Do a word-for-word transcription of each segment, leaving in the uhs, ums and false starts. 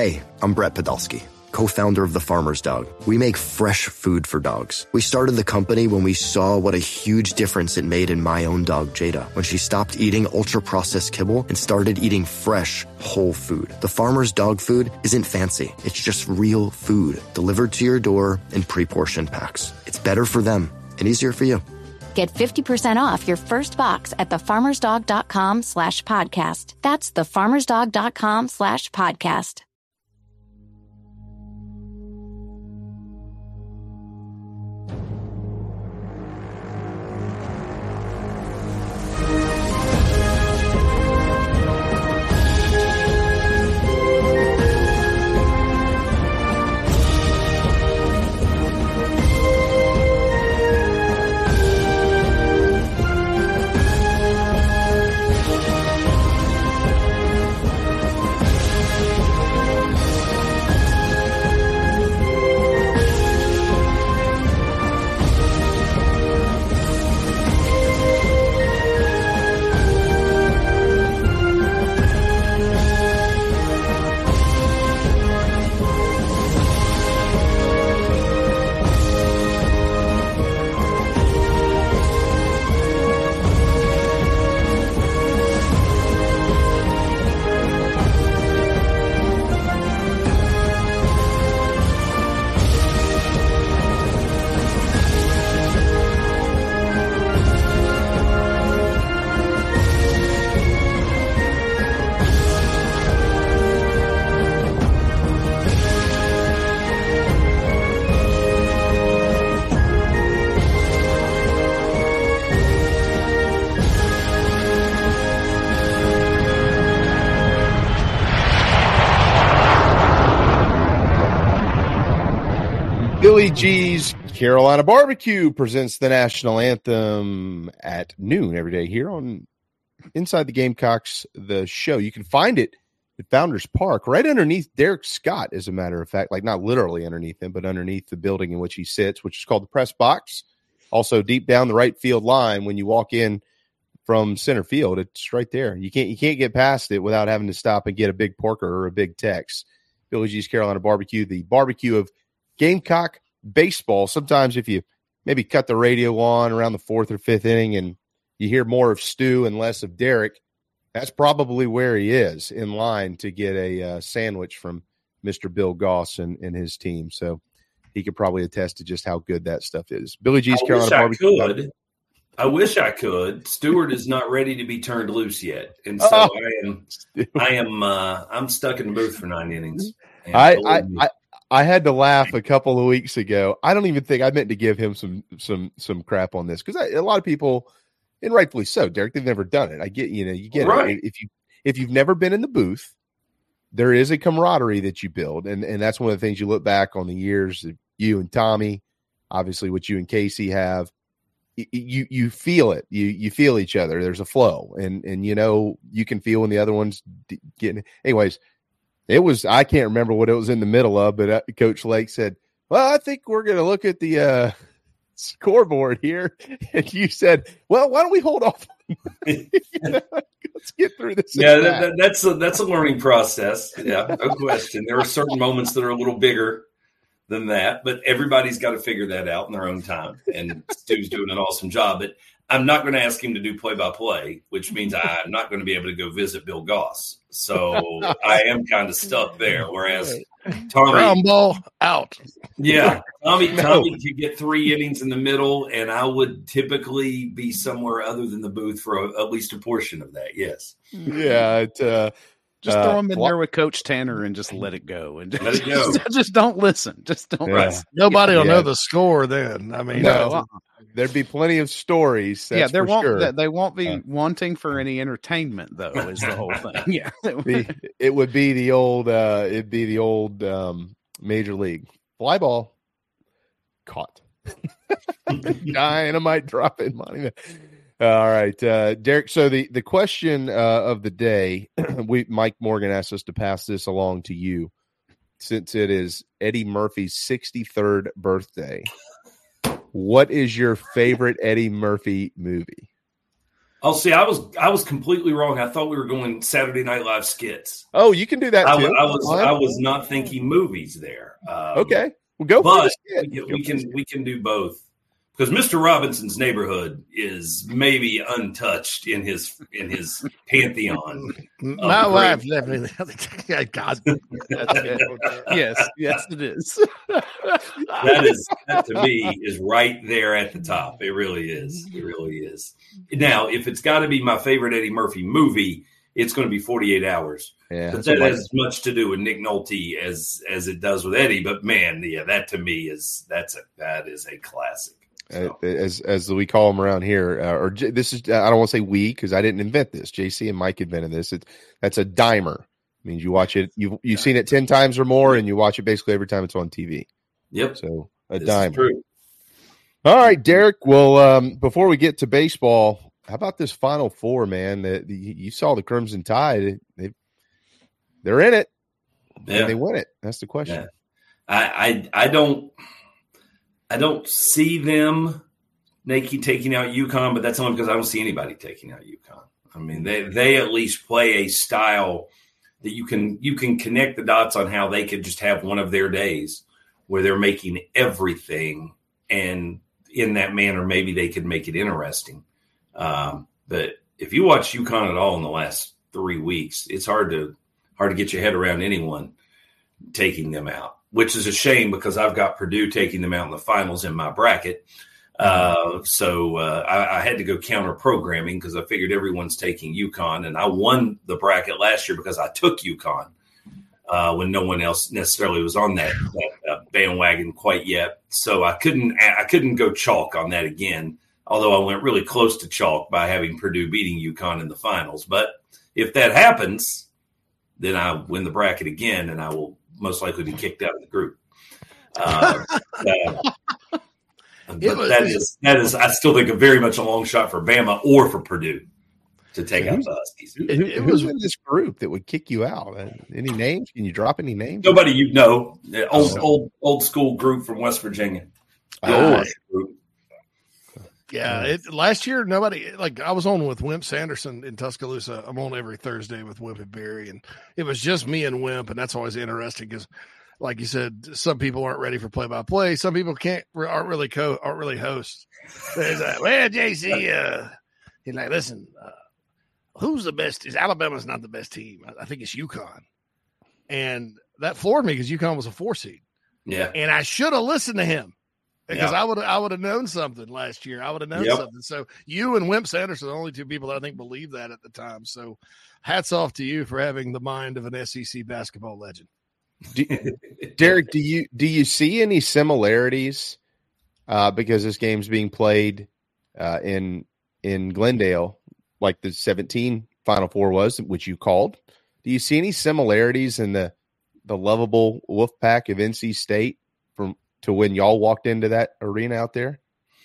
Hey, I'm Brett Podolsky, co-founder of The Farmer's Dog. We make fresh food for dogs. We started the company when we saw what a huge difference it made in my own dog, Jada, when she stopped eating ultra-processed kibble and started eating fresh, whole food. The Farmer's Dog food isn't fancy. It's just real food delivered to your door in pre-portioned packs. It's better for them and easier for you. Get fifty percent off your first box at thefarmersdog.com slash podcast. That's thefarmersdog.com slash podcast. Billy G's Carolina Barbecue presents the national anthem at noon every day here on Inside the Gamecocks, the show. You can find it at Founders Park, right underneath Derek Scott, as a matter of fact, like not literally underneath him, but underneath the building in which he sits, which is called the Press Box. Also deep down the right field line when you walk in from center field, it's right there. You can't you can't get past it without having to stop and get a big porker or a big Tex. Billy G's Carolina Barbecue, the barbecue of Gamecock baseball. Sometimes if you maybe cut the radio on around the fourth or fifth inning and you hear more of Stu and less of Derek, that's probably where he is in line to get a uh, sandwich from Mister Bill Goss and, and his team. So he could probably attest to just how good that stuff is. Billy G's I Carolina Barbecue. Barbecue. Could. I wish I could. Stewart is not ready to be turned loose yet, and so oh, I am. I am. Uh, I'm stuck in the booth for nine innings. I, I, I I had to laugh a couple of weeks ago. I don't even think I meant to give him some some some crap on this because a lot of people, and rightfully so, Derek, they've never done it. I get you know you get right. it if you if you've never been in the booth, there is a camaraderie that you build, and and that's one of the things you look back on the years of you and Tommy, obviously what you and Casey have. You you feel it. You you feel each other. There's a flow, and and you know you can feel when the other one's getting. Anyways, it was I can't remember what it was in the middle of, but uh, Coach Lake said, "Well, I think we're going to look at the uh, scoreboard here," and you said, "Well, why don't we hold off? you know, let's get through this." Yeah, that, that, that's a, that's a learning process. Yeah, no question. There are certain moments that are a little bigger than that, but everybody's got to figure that out in their own time. And Stu's doing an awesome job. But I'm not going to ask him to do play-by-play, which means I'm not going to be able to go visit Bill Goss. So I am kind of stuck there. Whereas Tommy, ground ball out. Yeah, Tommy, no. Tommy could get three innings in the middle, and I would typically be somewhere other than the booth for a, at least a portion of that. Yes. Yeah. It, uh, Just uh, throw him in well, there with Coach Tanner and just let it go. And just, let it go. Just, just don't listen. Just don't yeah. listen. Nobody will yeah. know the score then. I mean, no, uh, there'd be plenty of stories. That's yeah, there for won't. sure. They, they won't be uh, wanting for any entertainment, though. Is the whole thing? Yeah, the, it would be the old. Uh, it'd be the old um, major league fly ball caught. Dynamite dropping money. All right, uh, Derek. So the, the question uh, of the day, we Mike Morgan asked us to pass this along to you, since it is Eddie Murphy's sixty-third birthday. What is your favorite Eddie Murphy movie? Oh, see, I was I was completely wrong. I thought we were going Saturday Night Live skits. Oh, you can do that I, too. I was I was not thinking movies there. Um, okay, well, go for but the skit. we, we can we can do both because Mister Robinson's Neighborhood is maybe untouched in his in his pantheon. My great- wife left me. the- God, Yes, yes, it is. That is that to me is right there at the top. It really is. It really is. Now, if it's got to be my favorite Eddie Murphy movie, it's going to be forty-eight hours. Yeah, But that has as much to do with Nick Nolte as as it does with Eddie. But man, yeah, that to me is that's a that is a classic. So. Uh, as as we call them around here, uh, or J- this is I don't want to say we because I didn't invent this. J C and Mike invented this. It, that's a dimer. It means you watch it. You you've seen it ten times or more, and you watch it basically every time it's on T V. Yep. So a This is dimer. true. All right, Derek. Well, um, before we get to baseball, how about this Final Four, man? The, the, you saw the Crimson Tide. They they're in it. Yeah. And they win it. That's the question. Yeah. I, I I don't I don't see them Nike taking out UConn, but that's only because I don't see anybody taking out UConn. I mean, they they at least play a style that you can you can connect the dots on how they could just have one of their days where they're making everything, and in that manner, maybe they could make it interesting. Um, but if you watch UConn at all in the last three weeks, it's hard to hard to get your head around anyone taking them out, which is a shame because I've got Purdue taking them out in the finals in my bracket. Uh, so uh, I, I had to go counter programming because I figured everyone's taking UConn, and I won the bracket last year because I took UConn uh, when no one else necessarily was on that, that uh, bandwagon quite yet. So I couldn't I couldn't go chalk on that again, although I went really close to chalk by having Purdue beating UConn in the finals. But if that happens, then I win the bracket again, and I will most likely be kicked out of the group. Uh, uh, but was- that is that is I still think a very much a long shot for Bama or for Purdue to take out the Huskies. Who, It who's was- in this group that would kick you out? Uh, Any names? Can you drop any names? Nobody you know, the old Oh. old old school group from West Virginia. The Oh. old Marshall group. Yeah, it, last year nobody like I was on with Wimp Sanderson in Tuscaloosa. I'm on every Thursday with Wimp and Barry, and it was just me and Wimp, and that's always interesting because, like you said, some people aren't ready for play by play. Some people can't aren't really co aren't really hosts. There's like, well, J C, uh, he's like, listen, uh, who's the best? Is Alabama's not the best team? I, I think it's UConn, and that floored me because UConn was a four seed, Yeah. and I should have listened to him. Because Yeah. I would I would have known something last year. I would have known Yep. something. So you and Wimp Sanderson are the only two people that I think believe that at the time. So hats off to you for having the mind of an S E C basketball legend. Do, Derek, do you do you see any similarities uh, because this game's being played uh, in in Glendale, like the seventeen Final Four was, which you called? Do you see any similarities in the the lovable Wolfpack of N C State from to when y'all walked into that arena out there?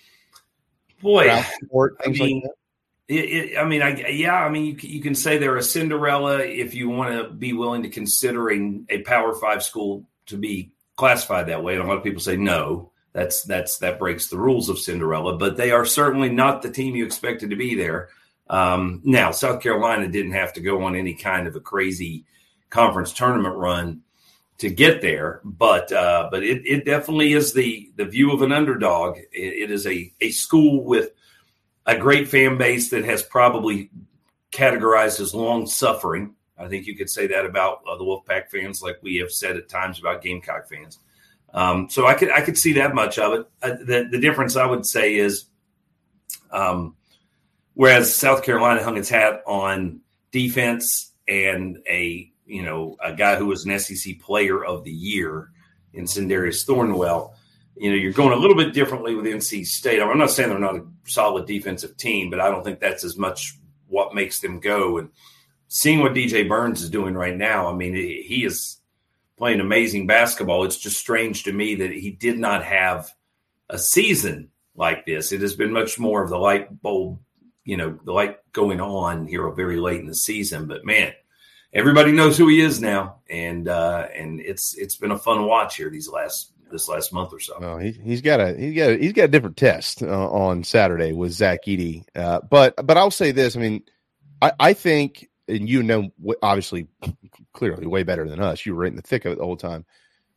Boy, Crowd support, I things mean, like it, it, I mean, I, yeah, I mean, you, c- you can say they're a Cinderella if you want to be willing to considering a Power Five school to be classified that way. And a lot of people say no, that's that's that breaks the rules of Cinderella. But they are certainly not the team you expected to be there. Um, now, South Carolina didn't have to go on any kind of a crazy conference tournament run to get there, but uh, but it, it definitely is the the view of an underdog. It, it is a a school with a great fan base that has probably categorized as long suffering. I think you could say that about uh, the Wolfpack fans, like we have said at times about Gamecock fans. Um, so I could I could see that much of it. Uh, the the difference I would say is, um, whereas South Carolina hung its hat on defense and a you know, a guy who was an S E C player of the year in Sindarius Thornwell, you know, you're going a little bit differently with N C State. I'm not saying they're not a solid defensive team, but I don't think that's as much what makes them go. And seeing what D J Burns is doing right now, I mean, he is playing amazing basketball. It's just strange to me that he did not have a season like this. It has been much more of the light bulb, you know, the light going on here very late in the season. But, man, everybody knows who he is now, and uh, and it's it's been a fun watch here these last this last month or so. Oh, he, he's got a he's got a, he's got a different test uh, on Saturday with Zach Edey. Uh, but but I'll say this: I mean, I, I think, and you know, obviously, clearly, way better than us. You were right in the thick of it the whole time.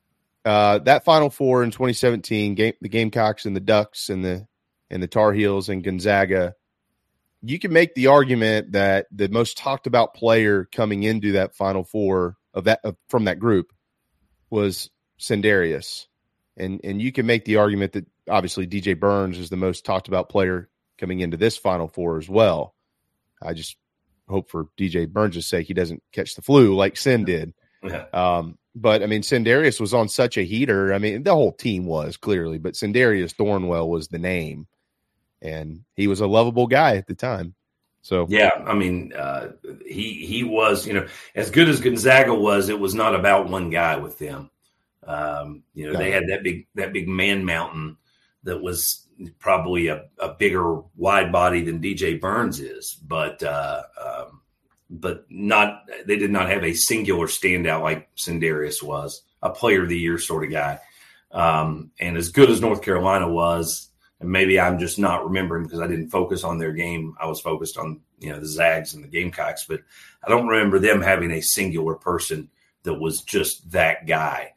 Uh, that Final Four in twenty seventeen, game, the Gamecocks and the Ducks and the and the Tar Heels and Gonzaga. You can make the argument that the most talked about player coming into that Final Four of that of, from that group was Sindarius. And and you can make the argument that obviously D J Burns is the most talked about player coming into this Final Four as well. I just hope for D J Burns' sake he doesn't catch the flu like Sin did. Yeah. Um, but, I mean, Sindarius was on such a heater. I mean, the whole team was clearly, but Sindarius Thornwell was the name. And he was a lovable guy at the time. So yeah, I mean, uh, he he was, you know, as good as Gonzaga was, it was not about one guy with them. Um, you know, no. They had that big that big man mountain that was probably a, a bigger wide body than D J Burns is, but uh, um, but not they did not have a singular standout like Sindarius was, a player of the year sort of guy. Um, and as good as North Carolina was. And maybe I'm just not remembering because I didn't focus on their game. I was focused on, you know, the Zags and the Gamecocks, but I don't remember them having a singular person that was just that guy.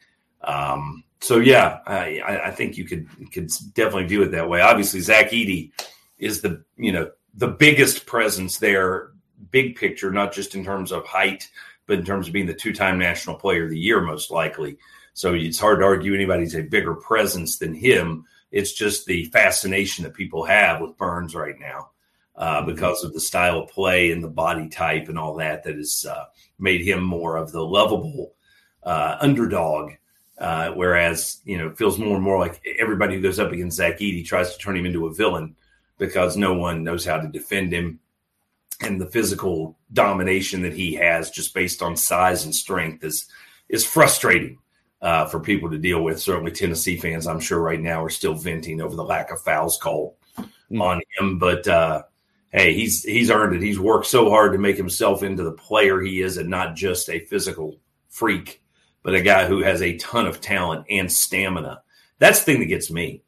Um, so, yeah, I, I think you could could definitely view it that way. Obviously, Zach Edey is the, you know, the biggest presence there, big picture, not just in terms of height, but in terms of being the two-time National Player of the Year, most likely. So it's hard to argue anybody's a bigger presence than him. It's just the fascination that people have with Burns right now uh, because of the style of play and the body type and all that that has uh, made him more of the lovable uh, underdog, uh, whereas, you know, it feels more and more like everybody who goes up against Zach Edey tries to turn him into a villain because no one knows how to defend him. And the physical domination that he has just based on size and strength is is frustrating. Uh, for people to deal with. Certainly Tennessee fans, I'm sure right now are still venting over the lack of fouls called mm. on him. But, uh, hey, he's he's earned it. He's worked so hard to make himself into the player he is and not just a physical freak, but a guy who has a ton of talent and stamina. That's the thing that gets me.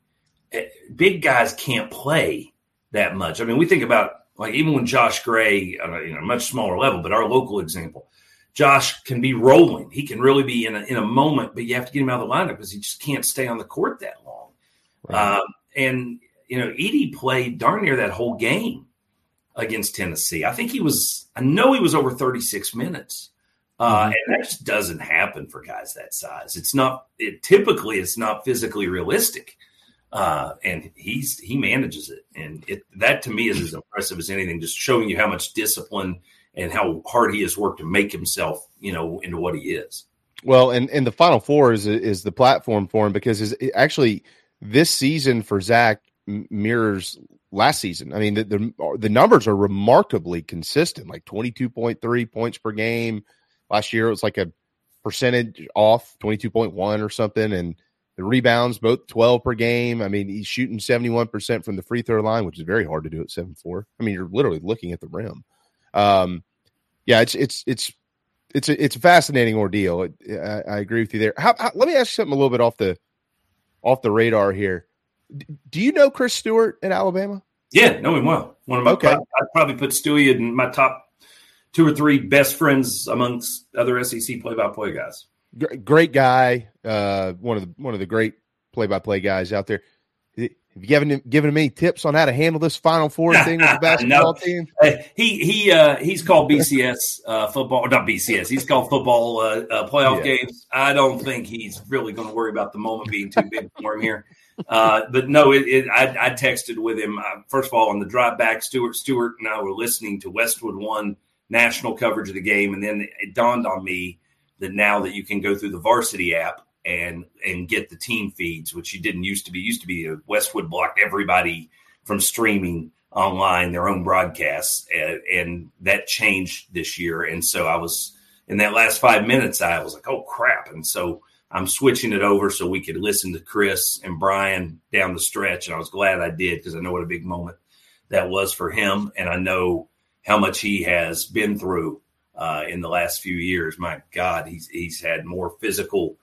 Big guys can't play that much. I mean, we think about, like, even when Josh Gray, on a you know, much smaller level, but our local example, Josh can be rolling. He can really be in a, in a moment, but you have to get him out of the lineup because he just can't stay on the court that long. Right. Um, and, you know, Edey played darn near that whole game against Tennessee. I think he was – I know he was over thirty-six minutes. Uh, mm-hmm. And that just doesn't happen for guys that size. It's not it, – typically it's not physically realistic. Uh, and he's he manages it. And it that to me is as impressive as anything, just showing you how much discipline – and how hard he has worked to make himself, you know, into what he is. Well, and, and the Final Four is is the platform for him because his, actually this season for Zach mirrors last season. I mean, the, the the numbers are remarkably consistent, like twenty-two point three points per game. Last year it was like a percentage off, twenty-two point one or something, and the rebounds, both twelve per game. I mean, he's shooting seventy-one percent from the free throw line, which is very hard to do at seven four. I mean, you're literally looking at the rim. Um, yeah, it's, it's, it's, it's a, it's a fascinating ordeal. It, I, I agree with you there. How, how, let me ask you something a little bit off the, off the radar here. D- do you know Chris Stewart at Alabama? Yeah, know him well. One of my, okay. I'd probably put Stewie in my top two or three best friends amongst other S E C play-by-play guys. Great guy. Uh, one of the, one of the great play-by-play guys out there. Have you given him, given him any tips on how to handle this Final Four thing with the basketball no. team? Uh, he he uh, he's called B C S uh, football, not B C S. He's called football uh, uh, playoff yeah. games. I don't think he's really going to worry about the moment being too big for him here. Uh, but no, it, it, I, I texted with him uh, first of all on the drive back. Stewart Stewart and I were listening to Westwood One national coverage of the game, and then it dawned on me that now that you can go through the Varsity app and and get the team feeds, which you didn't used to be. It used to be Westwood blocked everybody from streaming online their own broadcasts, and, and that changed this year. And so I was in that last five minutes, I was like, oh, crap. And so I'm switching it over so we could listen to Chris and Brian down the stretch. And I was glad I did because I know what a big moment that was for him. And I know how much he has been through uh, in the last few years. My God, he's he's had more physical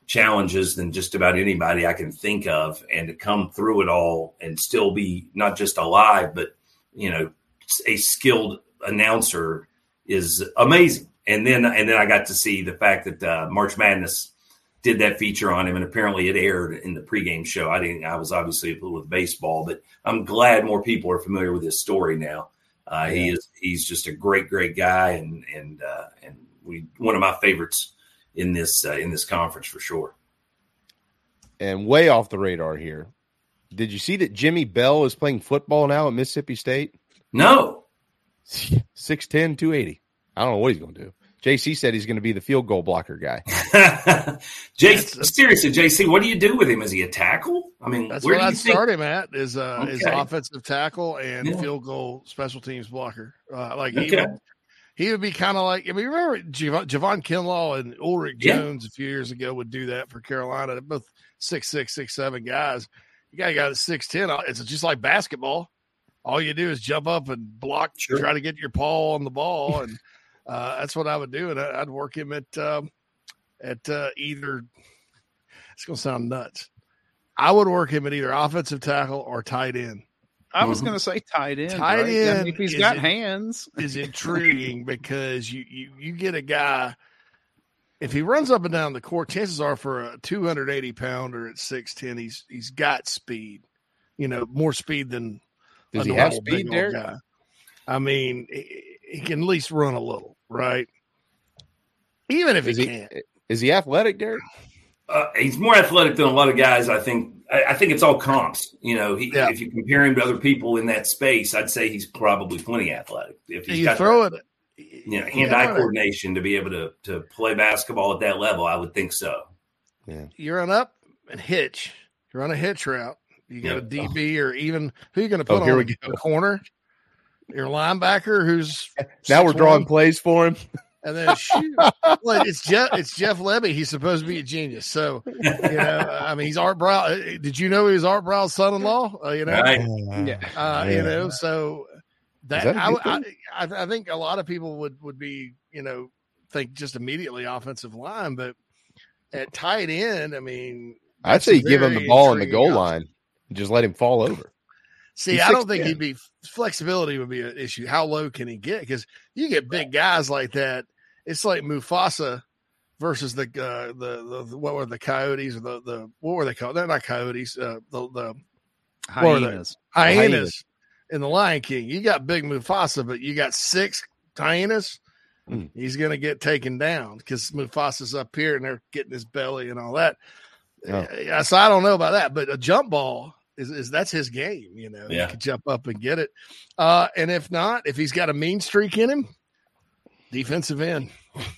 challenges than just about anybody I can think of, and to come through it all and still be not just alive, but, you know, a skilled announcer is amazing. And then, and then I got to see the fact that uh, March Madness did that feature on him, and apparently it aired in the pregame show. I didn't, I was obviously with baseball, but I'm glad more people are familiar with his story now. Uh, yeah. He is, he's just a great, great guy. And, and, uh, and we, one of my favorites in this, uh, in this conference for sure. And way off the radar here. Did you see that Jimmy Bell is playing football now at Mississippi State? No. six ten, two eighty. I don't know what he's going to do. J C said he's going to be the field goal blocker guy. J C, seriously, J C, what do you do with him? Is he a tackle? I mean, that's where what do you I'd think? start him at is uh, Okay. is offensive tackle and Yeah. field goal special teams blocker. Uh, like he Okay. would, he would be kind of like, I mean, remember Javon, Javon Kinlaw and Ulrich Yeah. Jones a few years ago would do that for Carolina. They're both six six, six seven guys. You got a guy that's six ten. It's just like basketball. All you do is jump up and block, Sure. try to get your paw on the ball, and uh, that's what I would do. And I- I'd work him at um, at uh, either. It's going to sound nuts. I would work him at either offensive tackle or tight end. I was Mhm. going to say tight end. Tight right? I end mean, if he's is got it- hands. Is intriguing because you, you you get a guy. If he runs up and down the court, chances are for a two hundred eighty pounder at six ten, he's he's got speed. You know, more speed than Does a he have normal speed, big old Derek? guy. I mean, he, he can at least run a little, right? Even if Is he he, can't. is he athletic, Derek? Uh, he's more athletic than a lot of guys. I think. I, I think it's all comps. You know, he, Yeah. if you compare him to other people in that space, I'd say he's probably plenty athletic. If he's You got throw it. you know, hand-eye coordination to be able to to play basketball at that level, I would think so. Yeah. You run up and hitch. You run a hitch route. You got Yeah. a D B or even who you going to put Oh, here on we a corner? Your linebacker who's Now we're six drawing one, plays for him. and then shoot. Well, it's Jeff. It's Jeff Levy. He's supposed to be a genius. So you know, I mean, he's Art Brown. Did you know he was Art Brown's son-in-law? Uh, you know, Right? Yeah. uh, Yeah. you know. So that, that a I, good I, thing? I, I think a lot of people would would be, you know, think just immediately offensive line, but at tight end, I mean, I'd that's say a you give him the very ball on the intriguing goal option. line and just let him fall over. See, He's I don't think six ten. he'd be flexibility would be an issue. How low can he get? Because you get big guys like that. It's like Mufasa versus the uh, the the what were the Coyotes or the the what were they called? They're not Coyotes. Uh, the the what were they? Hyenas. hyenas, Hyenas. in the Lion King. You got big Mufasa, but you got six hyenas. Mm. He's going to get taken down because Mufasa's up here and they're getting his belly and all that. Oh. Uh, so I don't know about that, but a jump ball is, is that's his game. You know, Yeah. he can jump up and get it. Uh, and if not, if he's got a mean streak in him, defensive end.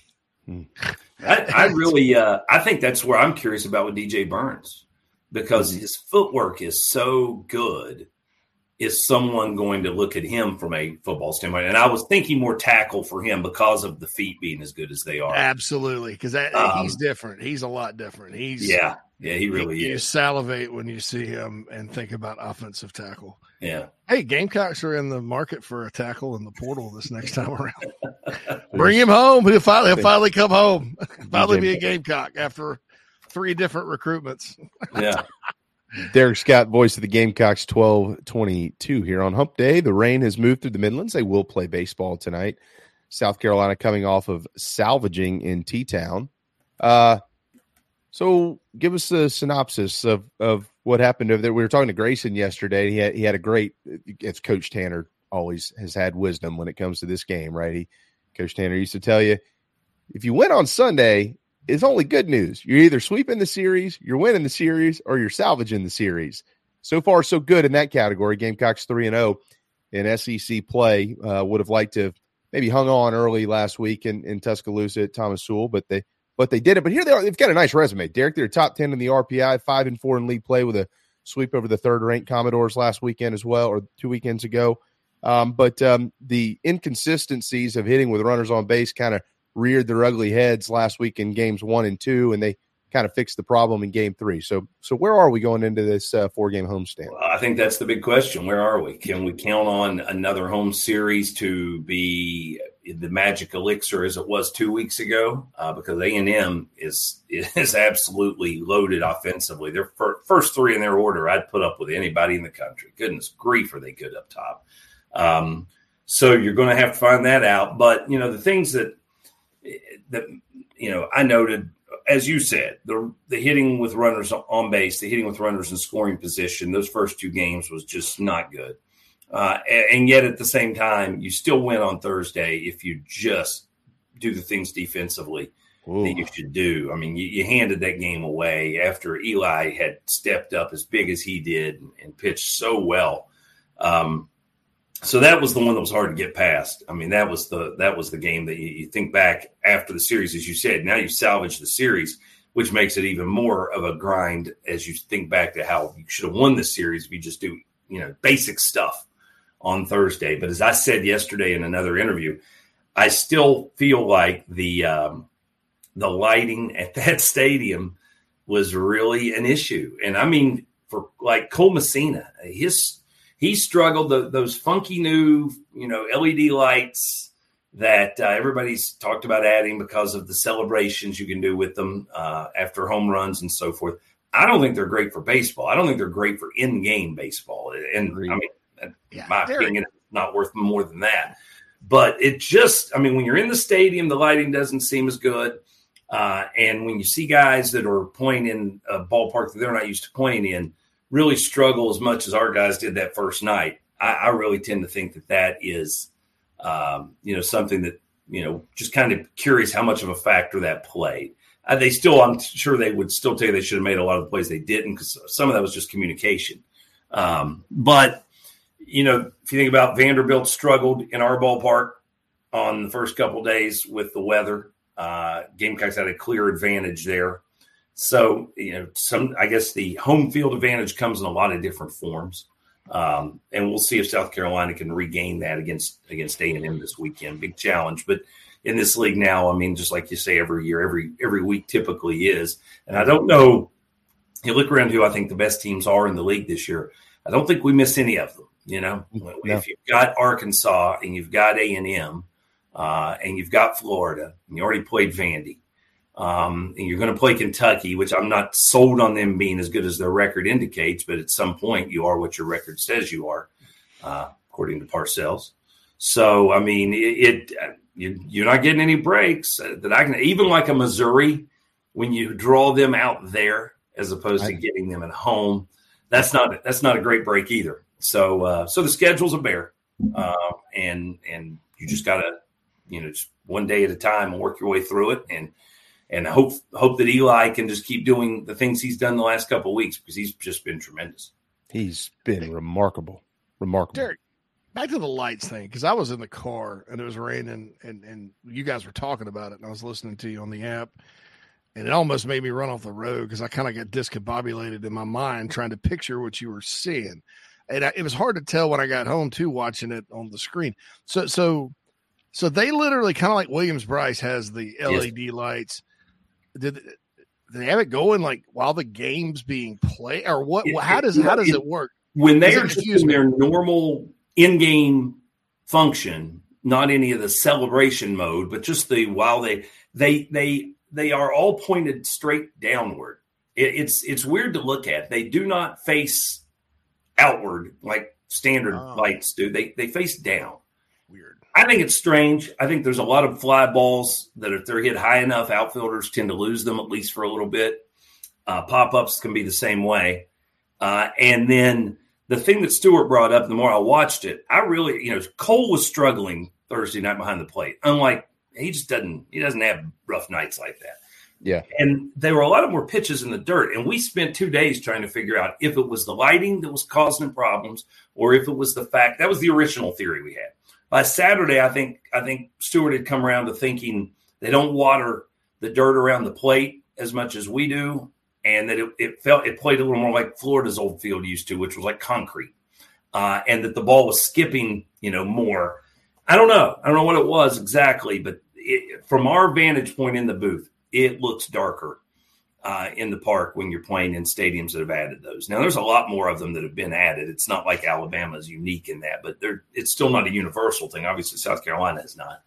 I, I really, uh, I think that's where I'm curious about with D J Burns because his footwork is so good. Is someone going to look at him from a football standpoint? And I was thinking more tackle for him because of the feet being as good as they are. Absolutely, because Um, he's different. He's a lot different. He's Yeah, yeah, he really you is. salivate when you see him and think about offensive tackle. Yeah, Hey, Gamecocks are in the market for a tackle in the portal this next time around. Bring him home. He'll finally, he'll finally come home. Finally be a Gamecock after three different recruitments. yeah. Derek Scott, voice of the Gamecocks, twelve twenty-two here on Hump Day. The rain has moved through the Midlands. They will play baseball tonight. South Carolina coming off of salvaging in T-Town. Uh, so give us a synopsis of, of what happened over there. We were talking to Grayson yesterday. He had, he had a great – it's Coach Tanner always has had wisdom when it comes to this game, right? He, Coach Tanner used to tell you, if you win on Sunday – it's only good news. You're either sweeping the series, you're winning the series, or you're salvaging the series. So far, so good in that category. Gamecocks three and oh in S E C play. Uh, would have liked to have maybe hung on early last week in, in Tuscaloosa at Thomas Sewell, but they but they did it. But here they are. They've got a nice resume. Derek, they're top ten in the R P I, five and four in league play with a sweep over the third-ranked Commodores last weekend as well, or two weekends ago. Um, but um, the inconsistencies of hitting with runners on base kind of reared their ugly heads last week in games one and two, and they kind of fixed the problem in game three. So, so where are we going into this uh, four-game homestand? Well, I think that's the big question. Where are we? Can we count on another home series to be the magic elixir as it was two weeks ago, uh, because A and M is is absolutely loaded offensively. Their fir- first three in their order, I'd put up with anybody in the country. Goodness grief, are they good up top? Um, so you're going to have to find that out. But you know, the things that that you know, I noted, as you said, the the hitting with runners on base, the hitting with runners in scoring position, those first two games was just not good. Uh, and yet at the same time, you still win on Thursday if you just do the things defensively Ooh. that you should do. I mean, you, you handed that game away after Eli had stepped up as big as he did and, and pitched so well. Um, so that was the one that was hard to get past. I mean, that was the that was the game that you, you think back after the series, as you said. Now you salvage the series, which makes it even more of a grind as you think back to how you should have won this series if you just do, you know, basic stuff on Thursday. But as I said yesterday in another interview, I still feel like the um, the lighting at that stadium was really an issue. And I mean, for like Cole Messina, his he struggled. The, those funky new, you know, L E D lights that uh, everybody's talked about adding because of the celebrations you can do with them uh, after home runs and so forth. I don't think they're great for baseball. I don't think they're great for in-game baseball. And Agreed. I mean, in my opinion, it's not worth more than that. But it just, I mean, when you're in the stadium, the lighting doesn't seem as good. Uh, and when you see guys that are playing in a ballpark that they're not used to playing in really struggle as much as our guys did that first night, I, I really tend to think that that is, um, you know, something that, you know, just kind of curious how much of a factor that played. Uh, they still, I'm sure they would still tell you they should have made a lot of the plays they didn't, because some of that was just communication. Um, but, you know, if you think about Vanderbilt struggled in our ballpark on the first couple of days with the weather. Uh, Gamecocks had a clear advantage there. So, you know, some I guess the home field advantage comes in a lot of different forms. Um, and we'll see if South Carolina can regain that against against A and M this weekend. Big challenge. But in this league now, I mean, just like you say, every year, every every week typically is. And I don't know, you look around who I think the best teams are in the league this year. I don't think we miss any of them. You know, no. If you've got Arkansas and you've got A and M uh, and you've got Florida, and you already played Vandy, um, and you're going to play Kentucky, which I'm not sold on them being as good as their record indicates, but at some point you are what your record says you are, uh, according to Parcells. So, I mean, it, it you, you're not getting any breaks that I can, even like a Missouri, when you draw them out there as opposed to getting them at home, that's not that's not a great break either. So, uh, so the schedule's a bear, uh, and and you just gotta, you know, just one day at a time and work your way through it, and and hope hope that Eli can just keep doing the things he's done the last couple of weeks, because he's just been tremendous. He's been remarkable, remarkable. Derek, back to the lights thing, because I was in the car and it was raining, and and you guys were talking about it, and I was listening to you on the app. And it almost made me run off the road because I kind of got discombobulated in my mind trying to picture what you were seeing. And I, it was hard to tell when I got home, too, watching it on the screen. So so, so they literally, kind of like Williams-Brice has the L E D yes. lights. Did, did they have it going like while the game's being played? Or what? It, how does, how does it, it work? When they are in their normal in-game function, not any of the celebration mode, but just the while they they they – they are all pointed straight downward. It, it's it's weird to look at. They do not face outward like standard oh. lights do. They they face down. Weird. I think it's strange. I think there's a lot of fly balls that if they're hit high enough, outfielders tend to lose them at least for a little bit. Uh, pop-ups can be the same way. Uh, and then the thing that Stewart brought up, the more I watched it, I really, you know, Cole was struggling Thursday night behind the plate. Unlike He just doesn't – he doesn't have rough nights like that. Yeah. And there were a lot of more pitches in the dirt, and we spent two days trying to figure out if it was the lighting that was causing problems or if it was the fact – that was the original theory we had. By Saturday, I think I think Stewart had come around to thinking they don't water the dirt around the plate as much as we do, and that it, it felt it played a little more like Florida's old field used to, which was like concrete, uh, and that the ball was skipping, you know, more. I don't know. I don't know what it was exactly, but it, from our vantage point in the booth, it looks darker uh, in the park when you're playing in stadiums that have added those. Now, there's a lot more of them that have been added. It's not like Alabama is unique in that, but it's still not a universal thing. Obviously, South Carolina is not.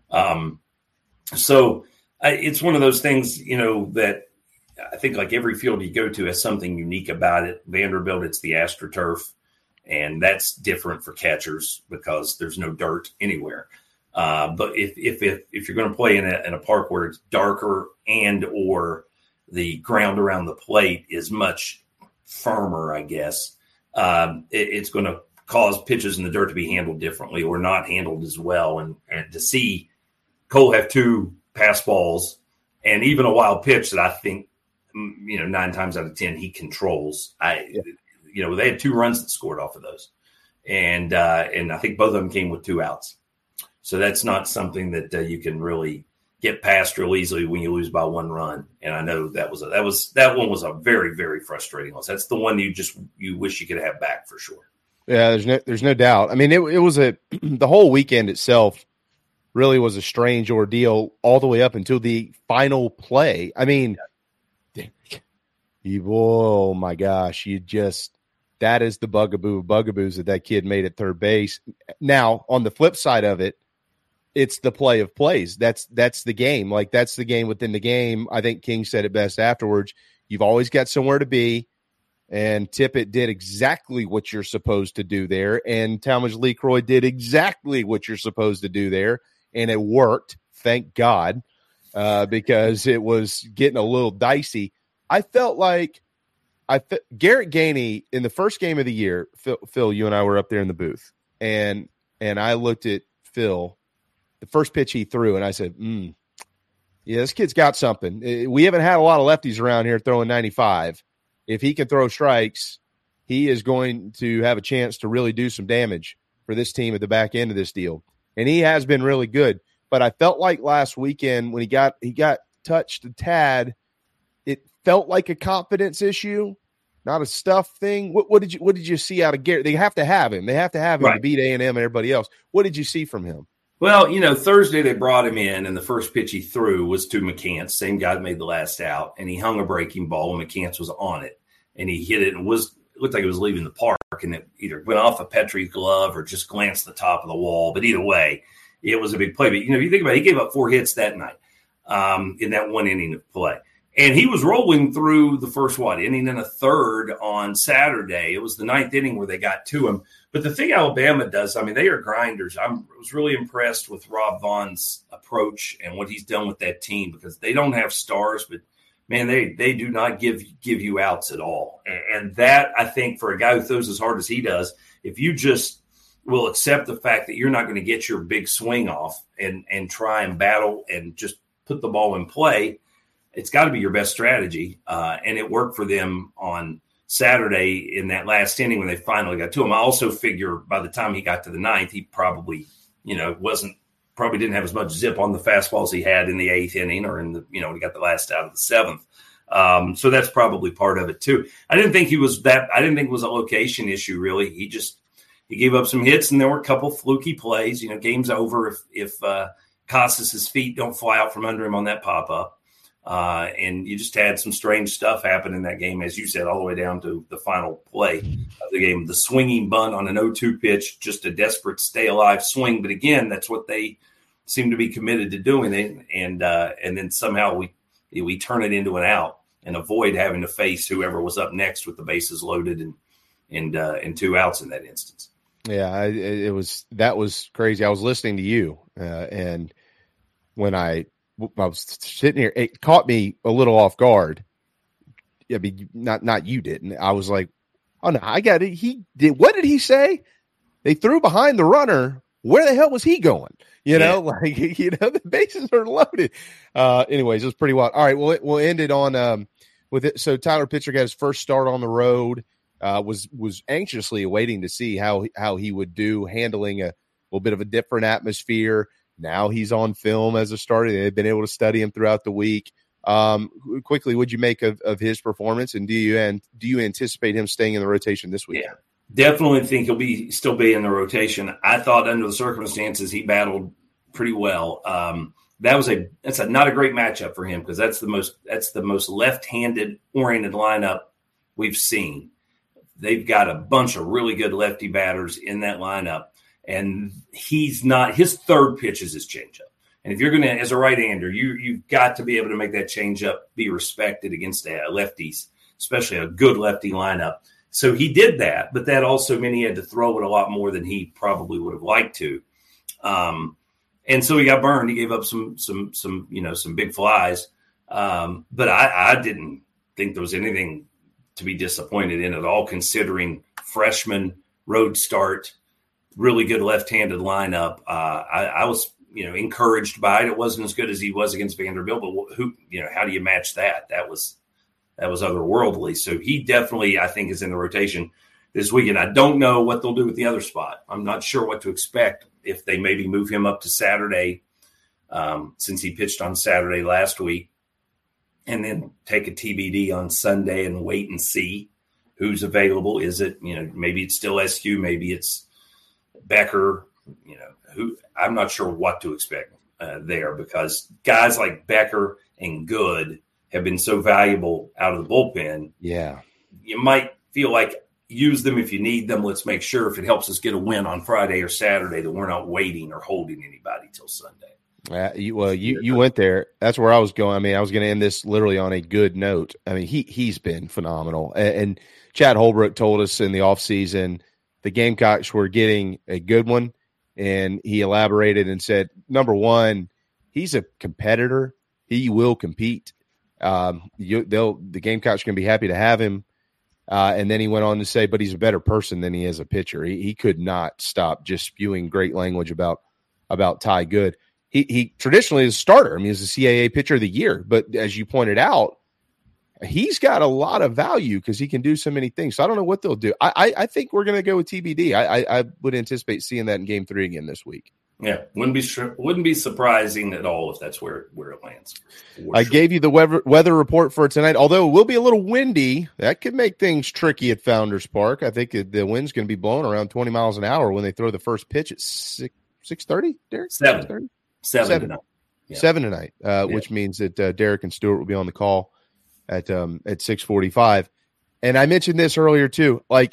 Um, so I, it's one of those things, you know, that I think like every field you go to has something unique about it. Vanderbilt, it's the AstroTurf, and that's different for catchers because there's no dirt anywhere. Uh, but if if if, if you're going to play in a, in a park where it's darker and or the ground around the plate is much firmer, I guess, um, it, it's going to cause pitches in the dirt to be handled differently or not handled as well. And, and to see Cole have two pass balls and even a wild pitch that I think, you know, nine times out of ten he controls. I, yeah. you know, they had two runs that scored off of those, and uh, and I think both of them came with two outs. So that's not something that uh, you can really get past real easily when you lose by one run. And I know that was a, that was that one was a very very frustrating loss. That's the one you just you wish you could have back for sure. Yeah, there's no there's no doubt. I mean, it it was a the whole weekend itself really was a strange ordeal all the way up until the final play. I mean. Yeah. You, oh my gosh, you just, that is the bugaboo of bugaboos that that kid made at third base. Now, on the flip side of it, it's the play of plays. That's, that's the game. Like, that's the game within the game. I think King said it best afterwards. You've always got somewhere to be, and Tippett did exactly what you're supposed to do there, and Talmadge LeCroy did exactly what you're supposed to do there, and it worked, thank God, uh, because it was getting a little dicey. I felt like I fe- Garrett Gainey in the first game of the year, Phil, Phil, you and I were up there in the booth, and and I looked at Phil, the first pitch he threw, and I said, mm, yeah, this kid's got something. We haven't had a lot of lefties around here throwing ninety-five. If he can throw strikes, he is going to have a chance to really do some damage for this team at the back end of this deal. And he has been really good. But I felt like last weekend when he got he got touched a tad, it felt like a confidence issue, not a stuff thing. What, what did you what did you see out of Garrett? They have to have him. They have to have him right to beat A and M and everybody else. What did you see from him? Well, you know, Thursday they brought him in, and the first pitch he threw was to McCants, same guy that made the last out, and he hung a breaking ball when McCants was on it, and he hit it and was it looked like it was leaving the park, and it either went off of Petrie's glove or just glanced the top of the wall. But either way, it was a big play. But, you know, if you think about it, he gave up four hits that night um, in that one inning of play. And he was rolling through the first, what, inning and a third on Saturday. It was the ninth inning where they got to him. But the thing Alabama does, I mean, they are grinders. I was really impressed with Rob Vaughn's approach and what he's done with that team, because they don't have stars, but, man, they they do not give give you outs at all. And that, I think, for a guy who throws as hard as he does, if you just will accept the fact that you're not going to get your big swing off and, and try and battle and just put the ball in play, it's got to be your best strategy. Uh, and it worked for them on Saturday in that last inning when they finally got to him. I also figure by the time he got to the ninth, he probably, you know, wasn't probably didn't have as much zip on the fastballs he had in the eighth inning or in the, you know, he got the last out of the seventh. Um, so that's probably part of it too. I didn't think he was that, I didn't think it was a location issue really. He just, he gave up some hits and there were a couple fluky plays, you know, game's over if, if, uh, Casas's feet don't fly out from under him on that pop up. Uh, and you just had some strange stuff happen in that game, as you said, all the way down to the final play of the game. The swinging bunt on an oh two pitch, just a desperate stay-alive swing. But, again, that's what they seem to be committed to doing. They, and uh, and then somehow we we turn it into an out and avoid having to face whoever was up next with the bases loaded and and, uh, and two outs in that instance. Yeah, I, it was that was crazy. I was listening to you, uh, and when I – I was sitting here, it caught me a little off guard. I mean, not not you didn't. I was like, oh, no, I got it. He did. What did he say? They threw behind the runner. Where the hell was he going? You know, yeah. like, you know, the bases are loaded. Uh, anyways, it was pretty wild. All right, well, we'll end it on um, with it. So Tyler Pitzer got his first start on the road, uh, was was anxiously awaiting to see how, how he would do handling a little bit of a different atmosphere. Now he's on film as a starter. They've been able to study him throughout the week. Um, quickly, what'd you make of, of his performance, and do you and do you anticipate him staying in the rotation this week? Yeah, definitely think he'll be still be in the rotation. I thought under the circumstances he battled pretty well. Um, that was a that's a not a great matchup for him because that's the most that's the most left-handed oriented lineup we've seen. They've got a bunch of really good lefty batters in that lineup. And he's not – his third pitch is his changeup. And if you're going to, as a right-hander, you, you've got to be able to make that changeup be respected against uh, lefties, especially a good lefty lineup. So he did that, but that also meant he had to throw it a lot more than he probably would have liked to. Um, and so he got burned. He gave up some, some, some, you know, some big flies. Um, but I, I didn't think there was anything to be disappointed in at all, considering freshman road start, really good left-handed lineup. Uh, I, I was, you know, encouraged by it. It wasn't as good as he was against Vanderbilt, but who, you know, how do you match that? That was, that was otherworldly. So he definitely, I think, is in the rotation this weekend. I don't know what they'll do with the other spot. I'm not sure what to expect if they maybe move him up to Saturday, um, since he pitched on Saturday last week, and then take a T B D on Sunday and wait and see who's available. Is it, you know, maybe it's still S Q, maybe it's Becker, you know, who I'm not sure what to expect uh, there, because guys like Becker and Good have been so valuable out of the bullpen. Yeah. You might feel like use them if you need them. Let's make sure if it helps us get a win on Friday or Saturday that we're not waiting or holding anybody till Sunday. Uh, you, well, you, you went there. That's where I was going. I mean, I was going to end this literally on a good note. I mean, he, he's been phenomenal. And, and Chad Holbrook told us in the offseason the Gamecocks were getting a good one, and he elaborated and said, number one, he's a competitor. He will compete. Um, you, they'll the Gamecocks are going to be happy to have him. Uh, and then he went on to say, but he's a better person than he is a pitcher. He, he could not stop just spewing great language about about Ty Good. He he traditionally is a starter. I mean, he's a C A A pitcher of the year. But as you pointed out, he's got a lot of value because he can do so many things. So I don't know what they'll do. I I, I think we're going to go with T B D. I, I I would anticipate seeing that in Game Three again this week. Yeah, wouldn't be wouldn't be surprising at all if that's where where it lands. I sure. gave you the weather weather report for tonight. Although it will be a little windy, that could make things tricky at Founders Park. I think the wind's going to be blowing around twenty miles an hour when they throw the first pitch at six six thirty. Derek, seven, seven, seven tonight. Yeah. Seven tonight, uh, yeah. Which means that uh, Derek and Stuart will be on the call at um, at six forty five. And I mentioned this earlier too. Like,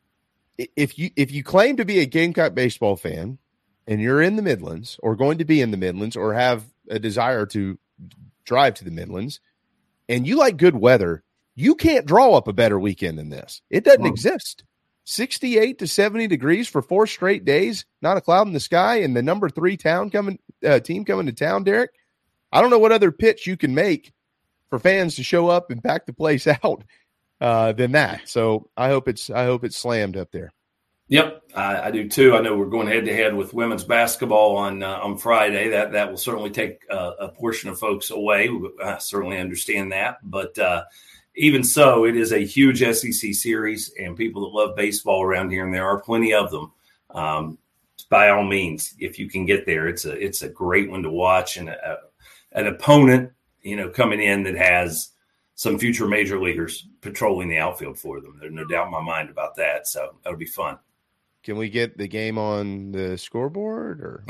if you if you claim to be a Gamecock baseball fan, and you're in the Midlands or going to be in the Midlands or have a desire to drive to the Midlands and you like good weather, you can't draw up a better weekend than this. It doesn't wow. exist. sixty-eight to seventy degrees for four straight days, not a cloud in the sky, and the number three town coming uh, team coming to town, Derek. I don't know what other pitch you can make for fans to show up and pack the place out uh, than that. So I hope it's I hope it's slammed up there. Yep, I, I do too. I know we're going head to head with women's basketball on uh, on Friday. That that will certainly take uh, a portion of folks away. I certainly understand that, but uh, even so, it is a huge S E C series, and people that love baseball around here, and there are plenty of them. Um, by all means, if you can get there, it's a it's a great one to watch, and a, an opponent, you know, coming in that has some future major leaguers patrolling the outfield for them. There's no doubt in my mind about that. So that'll be fun. Can we get the game on the scoreboard? Or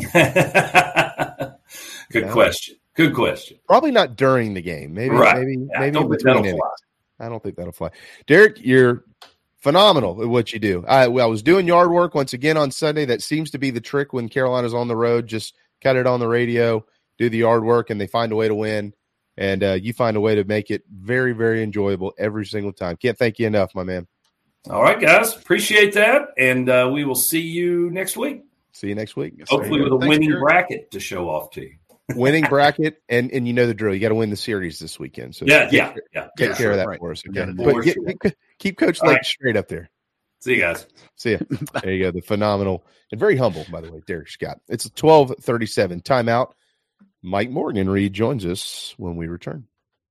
good no? question. Good question. Probably not during the game. Maybe, right. maybe, yeah, maybe in between innings. I don't think that'll fly. Derek, you're phenomenal at what you do. I, I was doing yard work once again on Sunday. That seems to be the trick when Carolina's on the road. Just cut it on the radio, do the yard work, and they find a way to win. And uh, you find a way to make it very, very enjoyable every single time. Can't thank you enough, my man. All right, guys. Appreciate that. And uh, we will see you next week. See you next week. Hopefully with a Thanks, winning Jerry. bracket to show off to you. Winning bracket, and, and you know the drill. You got to win the series this weekend. So yeah, yeah, yeah. Take yeah, care of that right. for us. Okay? But get, get, keep Coach Lake right. straight up there. See you guys. See ya. There you go. The phenomenal and very humble, by the way, Derek Scott. It's twelve thirty-seven. Timeout. Mike Morgan rejoins us when we return.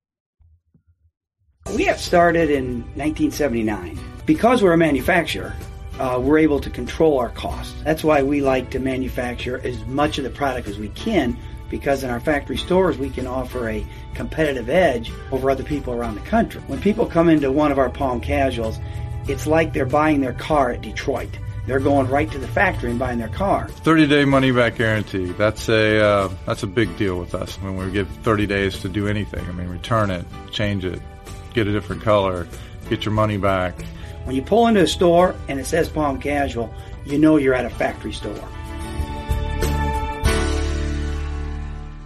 We got started in nineteen seventy-nine. Because we're a manufacturer, uh, we're able to control our costs. That's why we like to manufacture as much of the product as we can, because in our factory stores we can offer a competitive edge over other people around the country. When people come into one of our Palm Casuals, it's like they're buying their car at Detroit. They're going right to the factory and buying their car. thirty-day money-back guarantee. That's a uh, that's a big deal with us. I mean, we give thirty days to do anything. I mean, return it, change it, get a different color, get your money back. When you pull into a store and it says Palm Casual, you know you're at a factory store.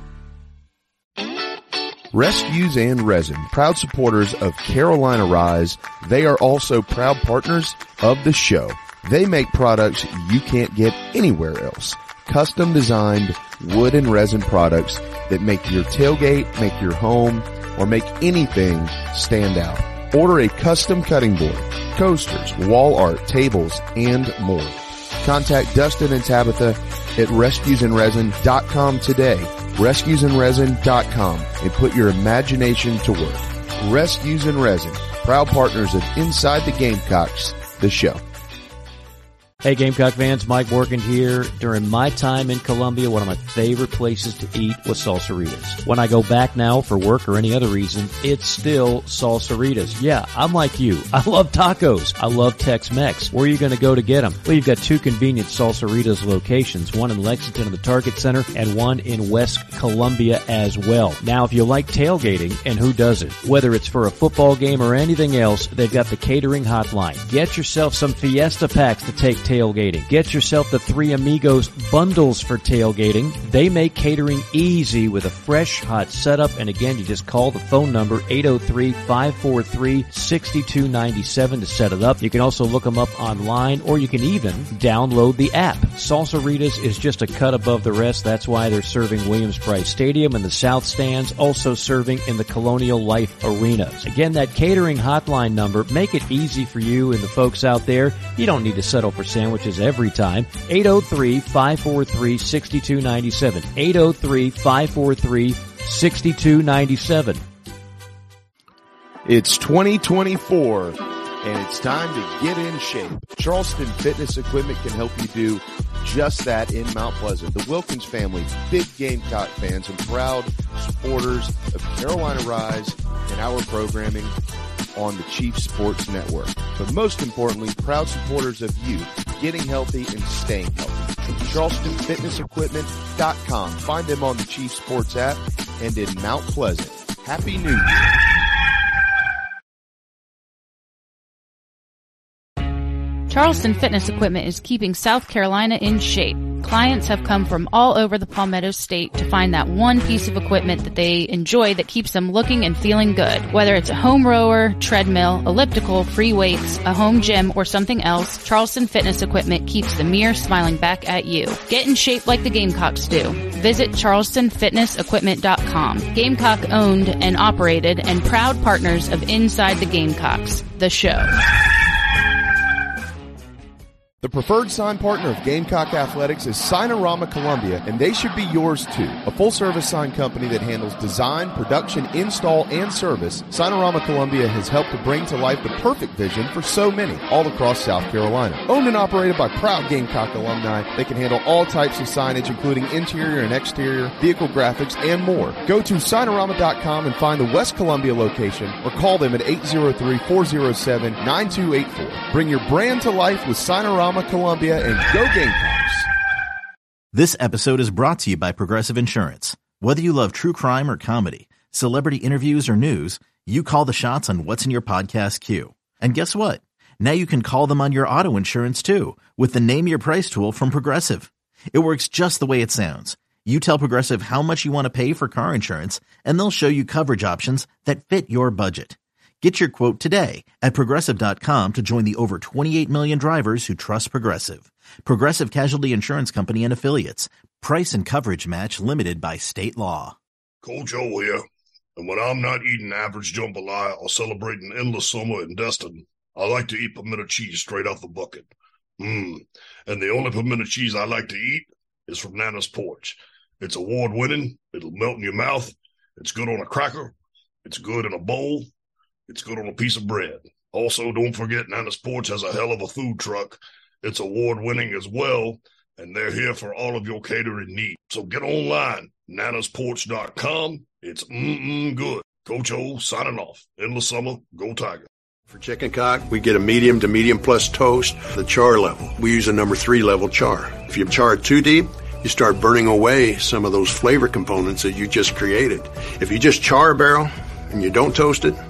Rescues and Resin, proud supporters of Carolina Rise. They are also proud partners of the show. They make products you can't get anywhere else. Custom designed wood and resin products that make your tailgate, make your home, or make anything stand out. Order a custom cutting board, coasters, wall art, tables, and more. Contact Dustin and Tabitha at rescues and resin dot com today. rescues and resin dot com, and put your imagination to work. Rescues and Resin, proud partners of Inside the Gamecocks, the show. Hey Gamecock fans, Mike Morgan here. During my time in Columbia, one of my favorite places to eat was Salsaritas. When I go back now for work or any other reason, it's still Salsaritas. Yeah, I'm like you. I love tacos. I love Tex-Mex. Where are you going to go to get them? Well, you've got two convenient Salsaritas locations, one in Lexington in the Target Center and one in West Columbia as well. Now, if you like tailgating, and who doesn't, whether it's for a football game or anything else, they've got the catering hotline. Get yourself some Fiesta packs to take tailgating. Get yourself the Three Amigos bundles for tailgating. They make catering easy with a fresh, hot setup. And again, you just call the phone number eight oh three, five four three, six two nine seven to set it up. You can also look them up online, or you can even download the app. Salsaritas is just a cut above the rest. That's why they're serving Williams-Brice Stadium and the South Stands, also serving in the Colonial Life arenas. Again, that catering hotline number, make it easy for you and the folks out there. You don't need to settle for sandwiches every time. eight oh three, five four three, six two nine seven. eight oh three, five four three, six two nine seven. It's twenty twenty-four, and it's time to get in shape. Charleston Fitness Equipment can help you do just that in Mount Pleasant. The Wilkins family, big Gamecock fans and proud supporters of Carolina Rise and our programming on the Chief Sports Network. But most importantly, proud supporters of you getting healthy and staying healthy. Charleston Fitness Equipment dot com. Find them on the Chief Sports app and in Mount Pleasant. Happy New Year. Charleston Fitness Equipment is keeping South Carolina in shape. Clients have come from all over the Palmetto State to find that one piece of equipment that they enjoy that keeps them looking and feeling good. Whether it's a home rower, treadmill, elliptical, free weights, a home gym, or something else, Charleston Fitness Equipment keeps the mirror smiling back at you. Get in shape like the Gamecocks do. Visit charleston fitness equipment dot com. Gamecock owned and operated and proud partners of Inside the Gamecocks, the show. The preferred sign partner of Gamecock Athletics is Signorama Columbia, and they should be yours too. A full-service sign company that handles design, production, install, and service, Signorama Columbia has helped to bring to life the perfect vision for so many all across South Carolina. Owned and operated by proud Gamecock alumni, they can handle all types of signage, including interior and exterior, vehicle graphics, and more. Go to Signorama dot com and find the West Columbia location, or call them at eight oh three, four oh seven, nine two eight four. Bring your brand to life with Signorama Columbia, and go Gamecocks. This episode is brought to you by Progressive Insurance. Whether you love true crime or comedy, celebrity interviews or news, you call the shots on what's in your podcast queue. And guess what? Now you can call them on your auto insurance too with the Name Your Price tool from Progressive. It works just the way it sounds. You tell Progressive how much you want to pay for car insurance, and they'll show you coverage options that fit your budget. Get your quote today at Progressive dot com to join the over twenty-eight million drivers who trust Progressive. Progressive Casualty Insurance Company and Affiliates. Price and coverage match limited by state law. Coach O here, and when I'm not eating average jambalaya or celebrating endless summer in Destin, I like to eat pimento cheese straight out the bucket. Mmm, and the only pimento cheese I like to eat is from Nana's Porch. It's award-winning, it'll melt in your mouth, it's good on a cracker, it's good in a bowl, it's good on a piece of bread. Also, don't forget Nana's Porch has a hell of a food truck. It's award-winning as well, and they're here for all of your catering needs. So get online, nanas porch dot com. It's mm-mm good. Coach O signing off. Endless summer, go Tiger. For chicken cock, we get a medium to medium plus toast, the char level. We use a number three level char. If you char it too deep, you start burning away some of those flavor components that you just created. If you just char a barrel and you don't toast it,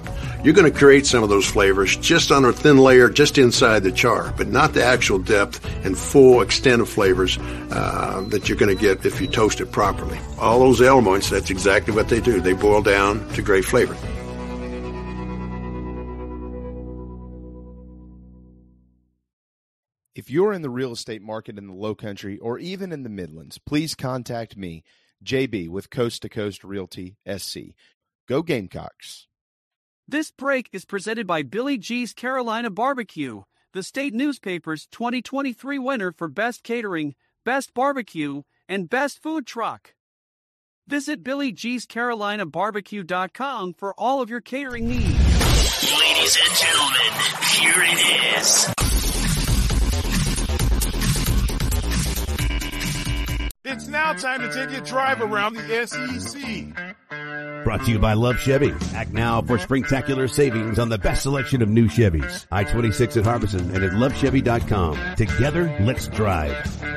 You're going to create some of those flavors just on a thin layer just inside the char, but not the actual depth and full extent of flavors uh, that you're going to get if you toast it properly. All those elements, that's exactly what they do. They boil down to great flavor. If you're in the real estate market in the Low Country or even in the Midlands, please contact me, J B, with Coast to Coast Realty S C. Go Gamecocks. This break is presented by Billy G's Carolina Barbecue, the state newspaper's twenty twenty-three winner for Best Catering, Best Barbecue, and Best Food Truck. Visit Billy G's Carolina Barbecue dot com for all of your catering needs. Ladies and gentlemen, here it is. It's now time to take a drive around the S E C. Brought to you by Love Chevy. Act now for springtacular savings on the best selection of new Chevys. I twenty-six at Harbison and at love chevy dot com. Together, let's drive.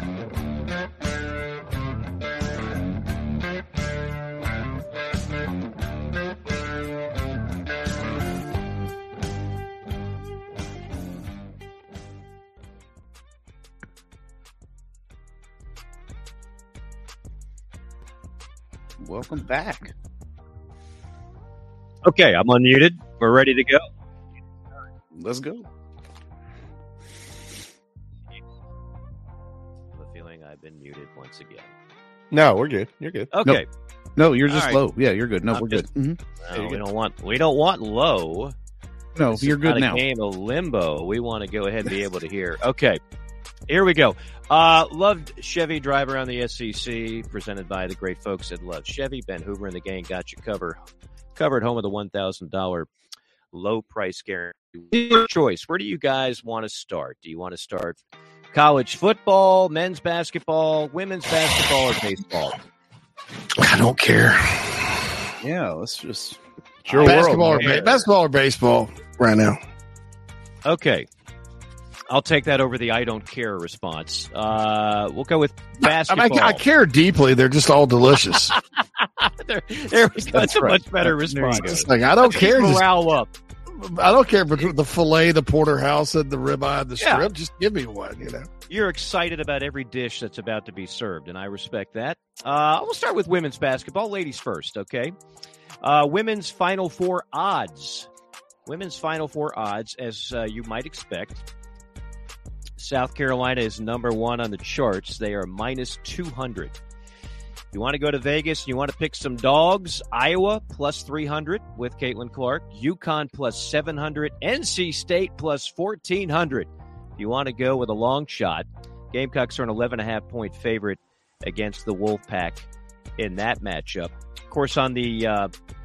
Welcome back. Okay, I'm unmuted. We're ready to go. Let's go. I have a feeling I've been muted once again. No, we're good. You're good. Okay. No, you're just All right. low. Yeah, you're good. No, I'm we're just- good. Mhm. No, you're we good. don't want we don't want low. No, This you're is good not now. A game of limbo. We want to go ahead and be able to hear. Okay, here we go. Uh, loved Chevy drive around the S E C, presented by the great folks at Love Chevy. Ben Hoover and the gang got you covered. Covered home of the one thousand dollars low price guarantee. Your choice. Where do you guys want to start? Do you want to start college football, men's basketball, women's basketball, or baseball? I don't care. Yeah, let's just. It's your basketball, world, or man. ba- basketball or baseball right now. Okay. I'll take that over the I don't care response. Uh, we'll go with basketball. I, mean, I, I care deeply. They're just all delicious. there, there we go. That's a right. much better There you response. go. It's like I don't Let's keep care. Just, morale up. I don't care between the filet, the porterhouse, and the ribeye, the Yeah. strip. Just give me one. You know. You're excited about every dish that's about to be served, and I respect that. Uh, we'll start with women's basketball. Ladies first, okay? Uh, women's Final Four odds. Women's Final Four odds, as uh, you might expect. South Carolina is number one on the charts. They are minus two hundred. You want to go to Vegas, you want to pick some dogs, Iowa plus three hundred with Caitlin Clark, UConn plus seven hundred, N C State plus fourteen hundred. If you want to go with a long shot, Gamecocks are an eleven and a half point favorite against the Wolfpack in that matchup. Of course, on the uh,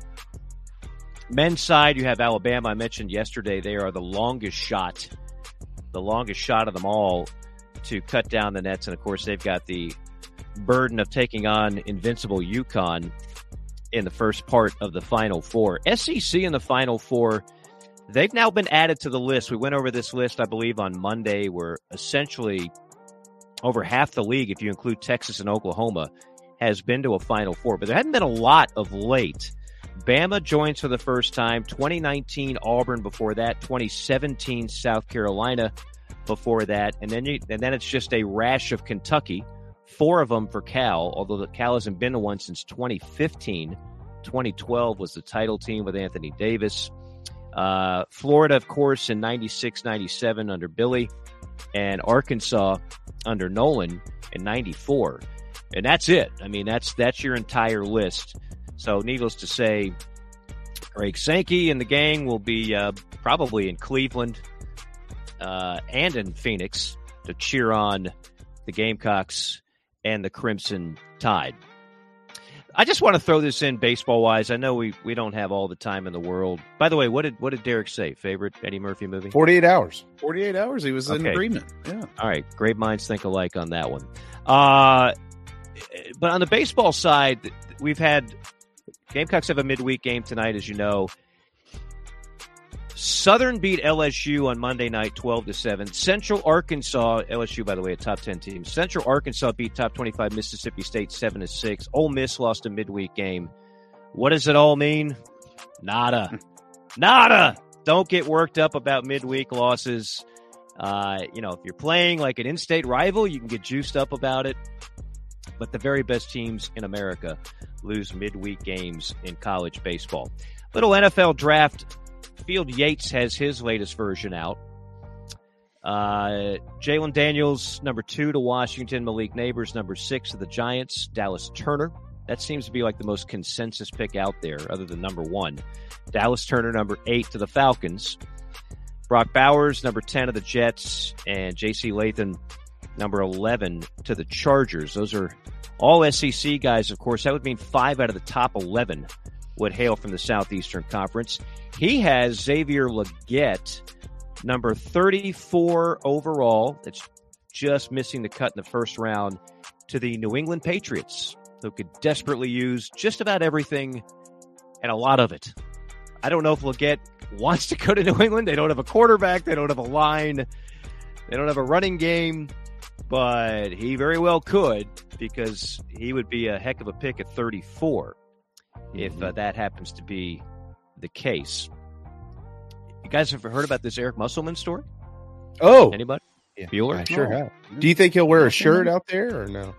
men's side, you have Alabama. I mentioned yesterday they are the longest shot, the longest shot of them all to cut down the nets. And, of course, they've got the burden of taking on invincible UConn in the first part of the Final Four. S E C in the Final Four, they've now been added to the list. We went over this list, I believe, on Monday, where essentially over half the league, if you include Texas and Oklahoma, has been to a Final Four. But there hadn't been a lot of late. Bama joins for the first time, twenty nineteen Auburn before that, twenty seventeen South Carolina before that, and then you, and then it's just a rash of Kentucky. Four of them for Cal, although the Cal hasn't been to one since twenty fifteen. twenty twelve was the title team with Anthony Davis. Uh, Florida, of course, in ninety-six ninety-seven under Billy, and Arkansas under Nolan in ninety-four. And that's it. I mean, that's that's your entire list. So needless to say, Greg Sankey and the gang will be uh, probably in Cleveland uh, and in Phoenix to cheer on the Gamecocks and the Crimson Tide. I just want to throw this in baseball-wise. I know we, we don't have all the time in the world. By the way, what did what did Derek say? Favorite Eddie Murphy movie? forty-eight hours. forty-eight hours. He was in Okay. agreement. Yeah. All right. Great minds think alike on that one. Uh, but on the baseball side, we've had Gamecocks have a midweek game tonight, as you know. Southern beat L S U on Monday night, twelve to seven. Central Arkansas, L S U, by the way, a top ten team. Central Arkansas beat top twenty-five Mississippi State seven to six. Ole Miss lost a midweek game. What does it all mean? Nada. Nada. Don't get worked up about midweek losses. Uh, you know, if you're playing like an in-state rival, you can get juiced up about it. But the very best teams in America lose midweek games in college baseball. Little N F L draft. Field Yates has his latest version out. Uh, Jalen Daniels, number two to Washington. Malik Neighbors, number six to the Giants. Dallas Turner. That seems to be like the most consensus pick out there, other than number one. Dallas Turner, number eight to the Falcons. Brock Bowers, number ten to the Jets. And J C Latham, number eleven to the Chargers. Those are all S E C guys, of course. That would mean five out of the top eleven would hail from the Southeastern Conference. He has Xavier Legette, number thirty-four overall. That's just missing the cut in the first round to the New England Patriots, who could desperately use just about everything and a lot of it. I don't know if Legette wants to go to New England. They don't have a quarterback. They don't have a line. They don't have a running game. But he very well could, because he would be a heck of a pick at thirty-four if uh, that happens to be the case. You guys have heard about this Eric Musselman story? Oh. Anybody? Yeah, Bueller? I sure have. Do you think he'll wear a shirt out there or no?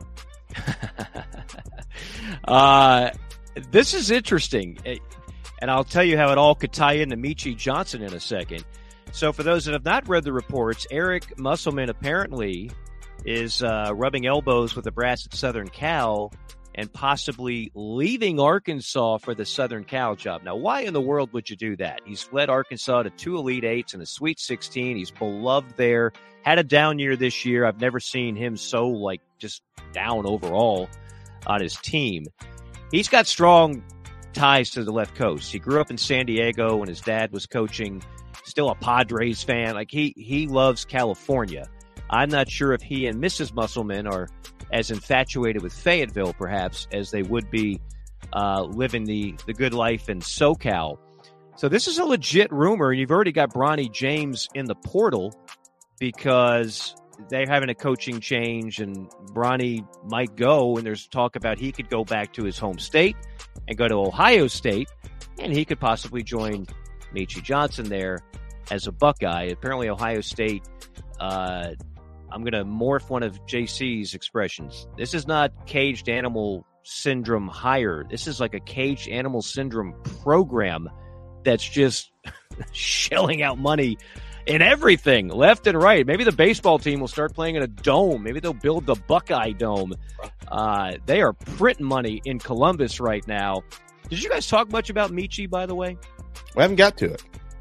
uh, this is interesting. And I'll tell you how it all could tie into Michi Johnson in a second. So for those that have not read the reports, Eric Musselman apparently is uh, rubbing elbows with the brass at Southern Cal and possibly leaving Arkansas for the Southern Cal job. Now, why in the world would you do that? He's led Arkansas to two Elite Eights and a Sweet sixteen. He's beloved there. Had a down year this year. I've never seen him so, like, just down overall on his team. He's got strong ties to the left coast. He grew up in San Diego when his dad was coaching. Still a Padres fan. Like, he, he loves California. I'm not sure if he and Missus Musselman are as infatuated with Fayetteville, perhaps, as they would be uh, living the, the good life in SoCal. So this is a legit rumor. You've already got Bronny James in the portal because they're having a coaching change, and Bronny might go, and there's talk about he could go back to his home state and go to Ohio State, and he could possibly join Michi Johnson there as a Buckeye. Apparently Ohio State, uh, I'm going to morph one of J C's expressions. This is not caged animal syndrome hire. This is like a caged animal syndrome program that's just shelling out money in everything, left and right. Maybe the baseball team will start playing in a dome. Maybe they'll build the Buckeye Dome. Uh, they are printing money in Columbus right now. Did you guys talk much about Michi, by the way? We haven't got to it.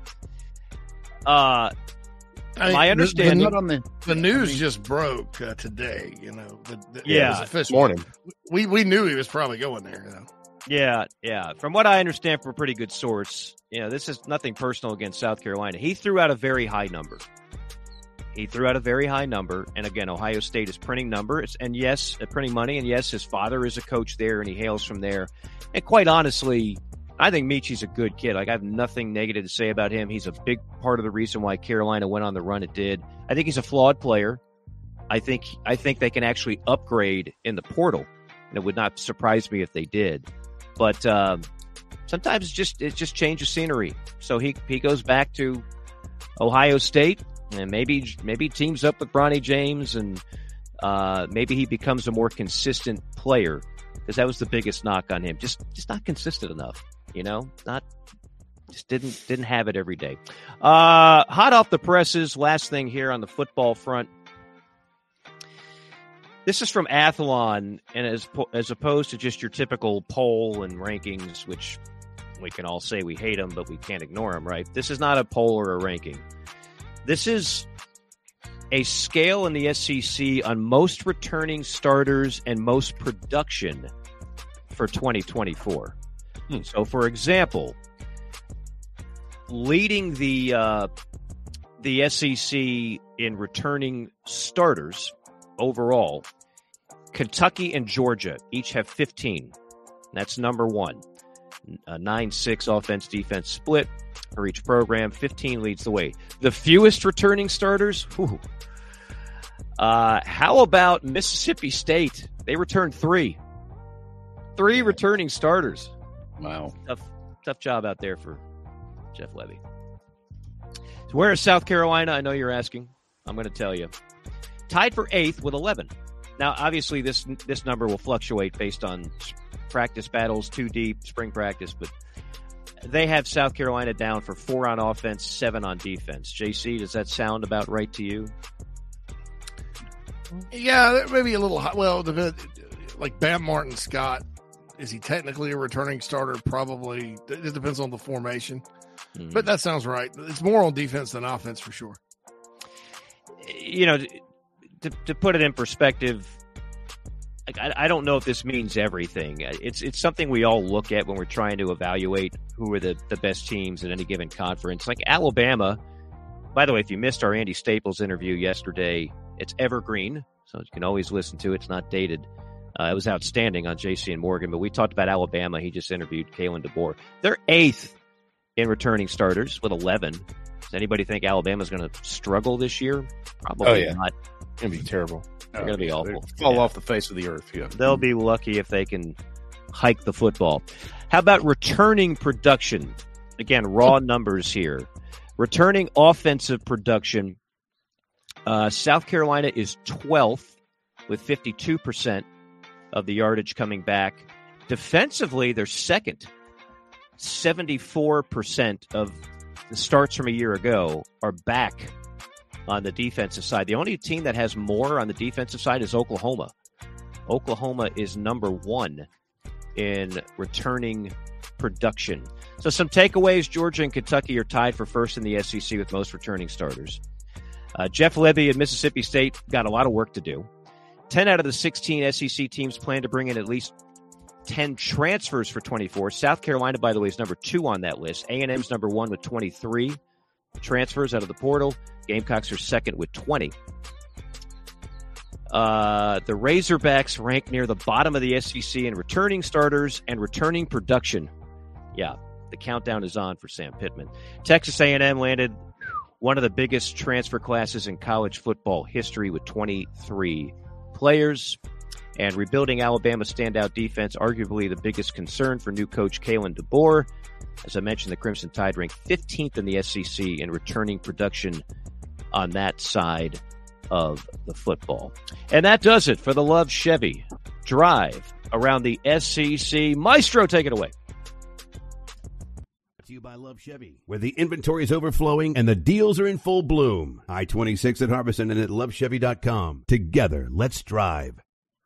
Uh, I mean, my understanding. The, the, the news I mean, just broke uh, today. You know, the, the, yeah, it was official. Morning. We we knew he was probably going there. You know? Yeah, yeah. From what I understand from a pretty good source, you know, this is nothing personal against South Carolina. He threw out a very high number. He threw out a very high number, and again, Ohio State is printing numbers, and yes, printing money, and yes, his father is a coach there, and he hails from there. And quite honestly, I think Michi's a good kid. Like, I have nothing negative to say about him. He's a big part of the reason why Carolina went on the run it did. I think he's a flawed player. I think I think they can actually upgrade in the portal, and it would not surprise me if they did. But um, sometimes it's just it just changes scenery. So he he goes back to Ohio State, and maybe maybe teams up with Bronny James, and uh, maybe he becomes a more consistent player, because that was the biggest knock on him. Just just not consistent enough. You know, not just didn't didn't have it every day. Uh, hot off the presses. Last thing here on the football front. This is from Athlon, and as as opposed to just your typical poll and rankings, which we can all say we hate them, but we can't ignore them, right? This is not a poll or a ranking. This is a scale in the S E C on most returning starters and most production for twenty twenty-four. Hmm. So, for example, leading the uh, the S E C in returning starters overall, Kentucky and Georgia each have fifteen. That's number one. A nine six offense defense split for each program. fifteen leads the way. The fewest returning starters? Whew. Uh, how about Mississippi State? They returned three. Three returning starters. Wow. Tough, tough job out there for Jeff Levy. So where is South Carolina? I know you're asking. I'm going to tell you. Tied for eighth with eleven. Now, obviously, this this number will fluctuate based on practice battles, too deep, spring practice, but they have South Carolina down for four on offense, seven on defense. J C, does that sound about right to you? Yeah, maybe a little high. Well, the, like Bam Martin Scott, is he technically a returning starter? Probably. It depends on the formation. Mm-hmm. But that sounds right. It's more on defense than offense for sure. You know, to, to put it in perspective, like I, I don't know if this means everything. It's it's something we all look at when we're trying to evaluate who are the, the best teams in any given conference. Like Alabama, by the way, if you missed our Andy Staples interview yesterday, it's evergreen, so you can always listen to it. It's not dated. Uh, it was outstanding on J C and Morgan, but we talked about Alabama. He just interviewed Kalen DeBoer. They're eighth in returning starters with eleven. Does anybody think Alabama's going to struggle this year? Probably oh, yeah. not. It's going to be terrible. They're going to be awful. Fall yeah. off the face of the earth, yeah. They'll be lucky if they can hike the football. How about returning production? Again, raw numbers here. Returning offensive production, uh, South Carolina is twelfth with fifty-two percent of the yardage coming back. Defensively, they're second. seventy-four percent of the starts from a year ago are back on the defensive side. The only team that has more on the defensive side is Oklahoma. Oklahoma is number one in returning production. So some takeaways, Georgia and Kentucky are tied for first in the S E C with most returning starters. Uh, Jeff Levy at Mississippi State got a lot of work to do. ten out of the sixteen S E C teams plan to bring in at least ten transfers for twenty-four. South Carolina, by the way, is number two on that list. A and M's number one with twenty-three transfers out of the portal. Gamecocks are second with twenty. Uh, the Razorbacks rank near the bottom of the S E C in returning starters and returning production. Yeah, the countdown is on for Sam Pittman. Texas A and M landed one of the biggest transfer classes in college football history with twenty-three players. And rebuilding Alabama's standout defense, arguably the biggest concern for new coach Kalen DeBoer. As I mentioned, the Crimson Tide ranked fifteenth in the S E C in returning production on that side of the football. And that does it for the Love Chevy Drive around the S E C. Maestro, take it away. To you by Love Chevy, where the inventory is overflowing and the deals are in full bloom. I twenty-six at Harbison and at love chevy dot com. Together, let's drive.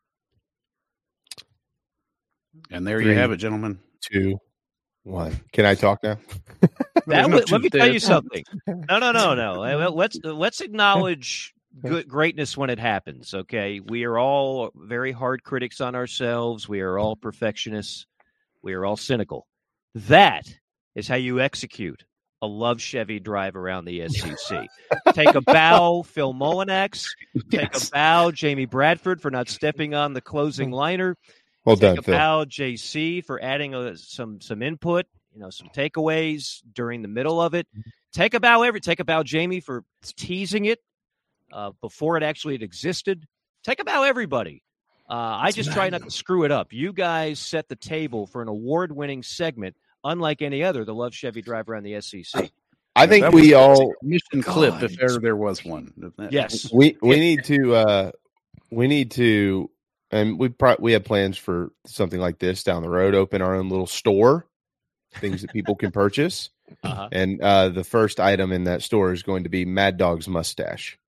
And there Three, you have it, gentlemen. Two, one. Can I talk now? That no was, let me there. tell you something. No, no, no, no. Let's let's acknowledge good greatness when it happens. Okay, we are all very hard critics on ourselves. We are all perfectionists. We are all cynical. That is how you execute a Love Chevy drive around the S E C. Take a bow, Phil Molinax. Take yes. a bow, Jamie Bradford, for not stepping on the closing liner. Well Take done, a Phil. bow, J C, for adding a, some some input, you know, some takeaways during the middle of it. Take a bow, every take a bow, Jamie, for teasing it uh, before it actually had existed. Take a bow, everybody. Uh, I just try not to screw it up. You guys set the table for an award-winning segment, unlike any other, the Love Chevy drive around the S E C. I think that we was all a mission clip, if ever there was one. Yes, we we need to uh, we need to. And we pro- we have plans for something like this down the road. Open our own little store, things that people can purchase. Uh-huh. And uh, the first item in that store is going to be Mad Dog's mustache.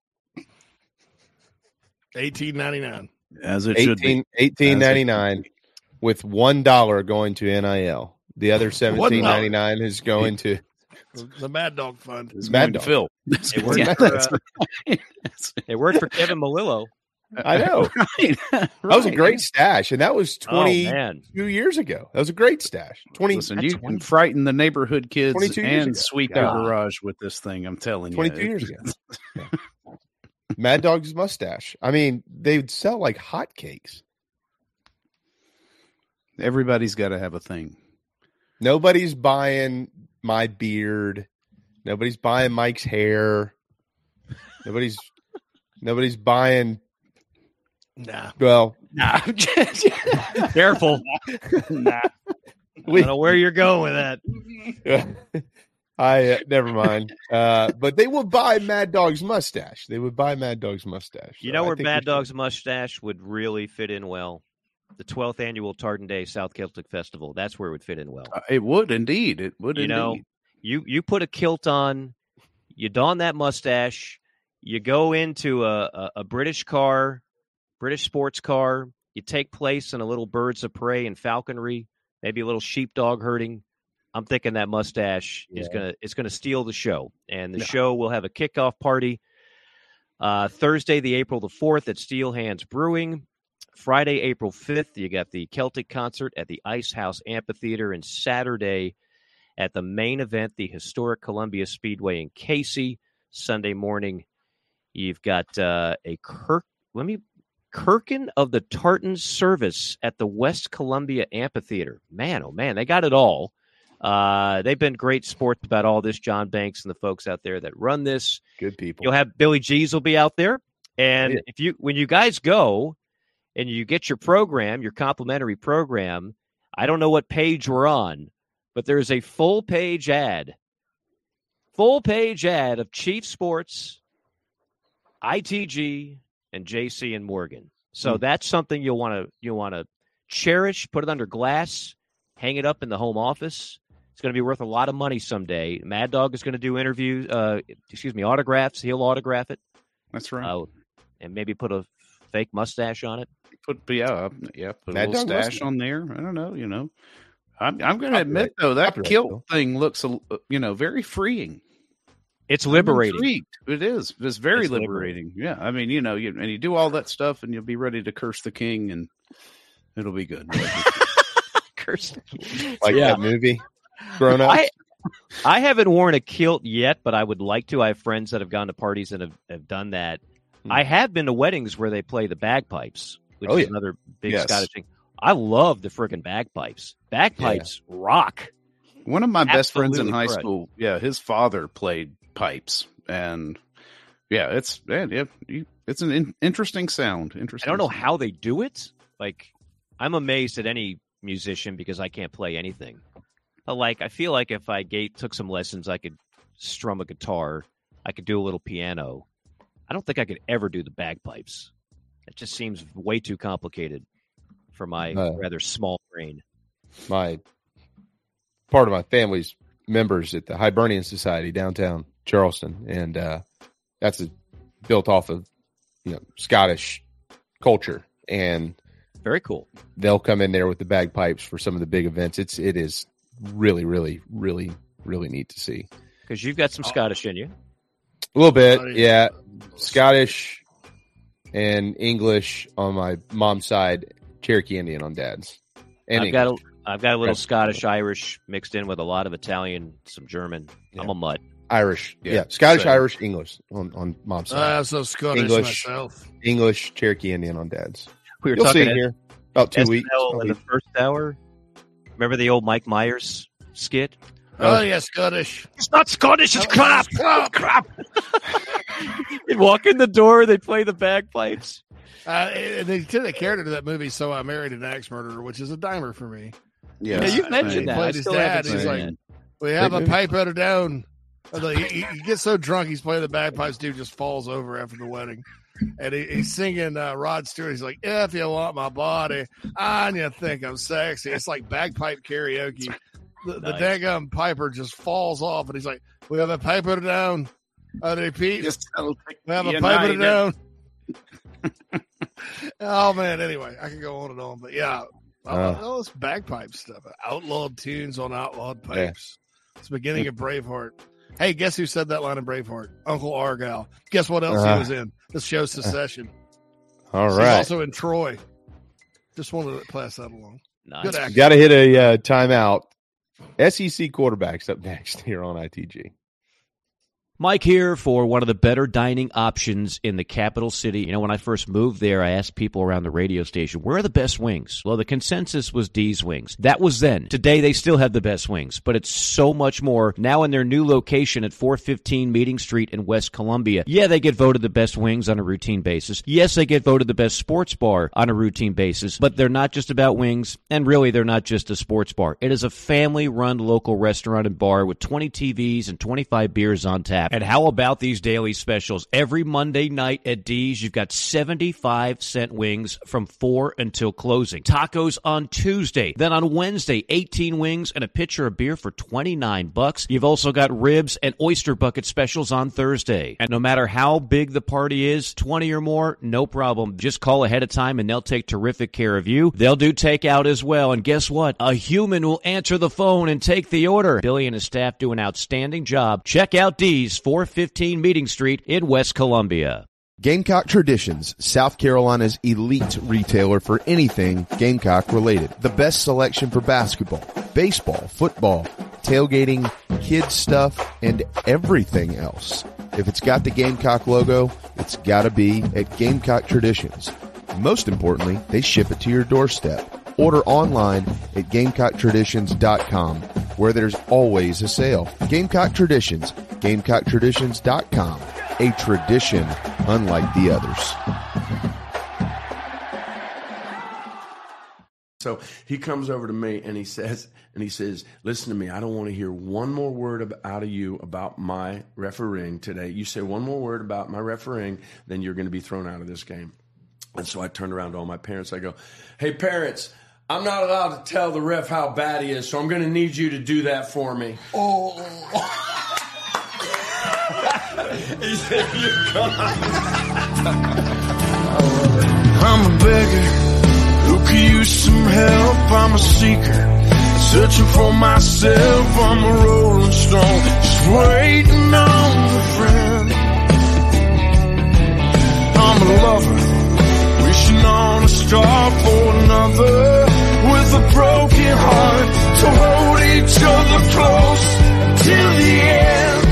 eighteen ninety-nine As it should be. eighteen ninety-nine with one dollar going to N I L. The other seventeen ninety-nine is going to the Mad Dog Fund. It's Mad going Dog. to Phil. It worked, Yeah, for, that's uh, right. it worked for Kevin Malillo. I know. right. That was a great stash, and that was Oh, twenty-two man. years ago. That was a great stash. twenty, Listen, you can frighten the neighborhood kids twenty-two years and ago. sweep Yeah. their garage with this thing. I'm telling you. twenty-two years ago. Yeah. Mad Dog's mustache. I mean, they'd sell like hotcakes. Everybody's got to have a thing. Nobody's buying my beard. Nobody's buying Mike's hair. Nobody's nobody's buying. Nah. Well, Nah. Careful. Nah. I don't know where you're going with that. I uh, never mind. Uh, but they would buy Mad Dog's mustache. They would buy Mad Dog's mustache. You So know I where think Mad we Dog's mustache would really fit in well? The twelfth annual Tartan Day South Celtic Festival. That's where it would fit in well. Uh, it would indeed. It would You indeed. know, you you put a kilt on, you don that mustache, you go into a, a, a British car, British sports car, you take place in a little birds of prey and falconry, maybe a little sheepdog herding. I'm thinking that mustache is Yeah. gonna it's gonna steal the show, and the Yeah. show will have a kickoff party uh, Thursday, the April the fourth at Steel Hands Brewing. Friday, April fifth, you got the Celtic concert at the Ice House Amphitheater, and Saturday at the main event, the historic Columbia Speedway in Casey. Sunday morning, you've got uh, a Kirk. Let me. Kirkin of the Tartan service at the West Columbia Amphitheater. Man, oh man, they got it all. Uh, they've been great sports about all this. John Banks and the folks out there that run this. Good people. You'll have Billy G's will be out there, and Yeah. if you when you guys go and you get your program, your complimentary program, I don't know what page we're on, but there's a full page ad, full page ad of Chief Sports, I T G, and J C and Morgan. So Mm. that's something you'll want to you'll want to cherish, put it under glass, hang it up in the home office. It's going to be worth a lot of money someday. Mad Dog is going to do interviews, uh, excuse me, autographs. He'll autograph it. That's right. Uh, and maybe put a fake mustache on it. Put yeah, yeah, put Mad a little Dog stash mustache. on there. I don't know, you know. I'm I'm going to Copyright. admit though that Copyright, kilt though. thing looks a, you know very freeing. It's I'm liberating. intrigued. It is. It's very It's liberating. liberating. Yeah, I mean, you know, you and you do all that stuff, and you'll be ready to curse the king, and it'll be good. Curse. Like Yeah. that movie, Grown Up. I, I haven't worn a kilt yet, but I would like to. I have friends that have gone to parties and have, have done that. Hmm. I have been to weddings where they play the bagpipes, which Oh, is yeah. another big Yes. Scottish thing. I love the friggin' bagpipes. Bagpipes rock. One of my best friends in Absolutely high correct. school, yeah, his father played pipes, and yeah, it's man, yeah, you, it's an in, interesting sound. I Interesting. don't know sound. how they do it. Like, I'm amazed at any musician because I can't play anything. But like, I feel like if I gave, took some lessons, I could strum a guitar. I could do a little piano. I don't think I could ever do the bagpipes. It just seems way too complicated for my Uh, rather small brain. My part of my family's members at the Hibernian Society downtown Charleston, and uh, that's a, built off of you know Scottish culture, and very cool. They'll come in there with the bagpipes for some of the big events. It's it is really, really, really, really neat to see. Because you've got some Scottish in you. A little bit, yeah. Scottish and English on my mom's side, Cherokee Indian on dad's. And I've got a, English. I've got a little Right. Scottish, Irish mixed in with a lot of Italian, some German. I'm a mutt. Irish, yeah, Yeah, Scottish, same. Irish, English on, on mom's side. I'm so Scottish English, myself. English, Cherokee Indian on dad's. We were You'll see talking it here about two S N L weeks. in the first hour. Remember the old Mike Myers skit? Oh, yeah, Scottish. It's not Scottish, it's crap. Crap. crap. They'd walk in the door, they'd play the bagpipes. Uh, and they did a character to that movie, So I Married an Axe Murderer, which is a dimer for me. Yeah, Yeah, you've mentioned He that. played I his still dad. haven't He's seen like, that. we have Great a movie. pipe out of down. Like, he, he gets so drunk, he's playing the bagpipes. Dude just falls over after the wedding. And he, he's singing uh, Rod Stewart. He's like, if you want my body, and you think I'm sexy. It's like bagpipe karaoke. The, the Nice. daggum piper just falls off, and he's like, we have a pipe out of down. I repeat, Just we have a Yeah, pipe no, out you of down. Oh, man. Anyway, I can go on and on. But yeah, I Uh. love all this bagpipe stuff. Outlawed tunes on outlawed pipes. It's the beginning of Braveheart. Hey, guess who said that line in Braveheart? Uncle Argyle. Guess what else Uh. he was in? The show Secession. All He's right. also in Troy. Just wanted to pass that along. Nice. Good actor. Got to hit a uh, timeout. S E C quarterbacks up next here on I T G. Mike here for one of the better dining options in the capital city. You know, when I first moved there, I asked people around the radio station, where are the best wings? Well, the consensus was D's Wings. That was then. Today, they still have the best wings, but it's so much more now in their new location at four fifteen Meeting Street in West Columbia. Yeah, they get voted the best wings on a routine basis. Yes, they get voted the best sports bar on a routine basis, but they're not just about wings, and really, they're not just a sports bar. It is a family-run local restaurant and bar with twenty T Vs and twenty-five beers on tap. And how about these daily specials? Every Monday night at D's, you've got seventy-five cent wings from four until closing. Tacos on Tuesday. Then on Wednesday, eighteen wings and a pitcher of beer for twenty-nine bucks. You've also got ribs and oyster bucket specials on Thursday. And no matter how big the party is, twenty or more, no problem. Just call ahead of time and they'll take terrific care of you. They'll do takeout as well. And guess what? A human will answer the phone and take the order. Billy and his staff do an outstanding job. Check out D's, four fifteen Meeting Street in West Columbia. Gamecock Traditions, South Carolina's elite retailer for anything Gamecock related. The best selection for basketball, baseball, football, tailgating, kids stuff, and everything else. If it's got the Gamecock logo, it's gotta be at Gamecock Traditions. Most importantly, they ship it to your doorstep. Order online at gamecock traditions dot com, where there's always a sale. Gamecock Traditions, gamecock traditions dot com. A tradition unlike the others. So he comes over to me and he says, and he says, listen to me, I don't want to hear one more word out of you about my refereeing today. You say one more word about my refereeing, then you're going to be thrown out of this game. And so I turned around to all my parents. I go, hey, parents, I'm not allowed to tell the ref how bad he is, so I'm going to need you to do that for me. Oh. He said, you come. I'm a beggar who could use some help. I'm a seeker, searching for myself. I'm a rolling stone, just waiting on a friend. I'm a lover, wishing on a star for another, with a broken heart to hold each other close till the end.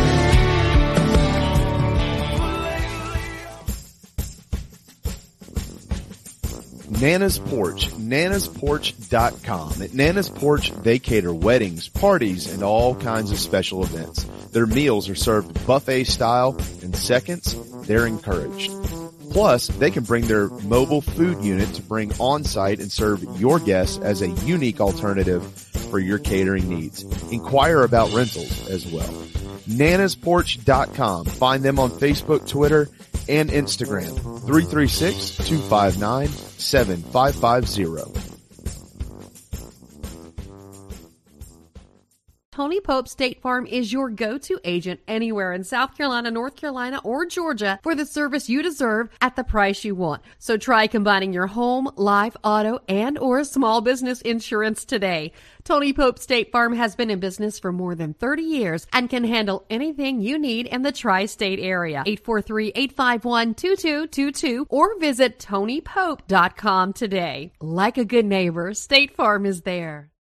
Nana's Porch, nanas porch dot com. At Nana's Porch, they cater weddings, parties, and all kinds of special events. Their meals are served buffet style, and seconds, they're encouraged. Plus, they can bring their mobile food unit to bring on-site and serve your guests as a unique alternative for your catering needs. Inquire about rentals as well. nanas porch dot com. Find them on Facebook, Twitter, and Instagram. three three six, two five nine, seven five five zero. Tony Pope State Farm is your go-to agent anywhere in South Carolina, North Carolina, or Georgia for the service you deserve at the price you want. So try combining your home, life, auto, and or small business insurance today. Tony Pope State Farm has been in business for more than thirty years and can handle anything you need in the tri-state area. eight four three, eight five one, two two two two or visit tony pope dot com today. Like a good neighbor, State Farm is there.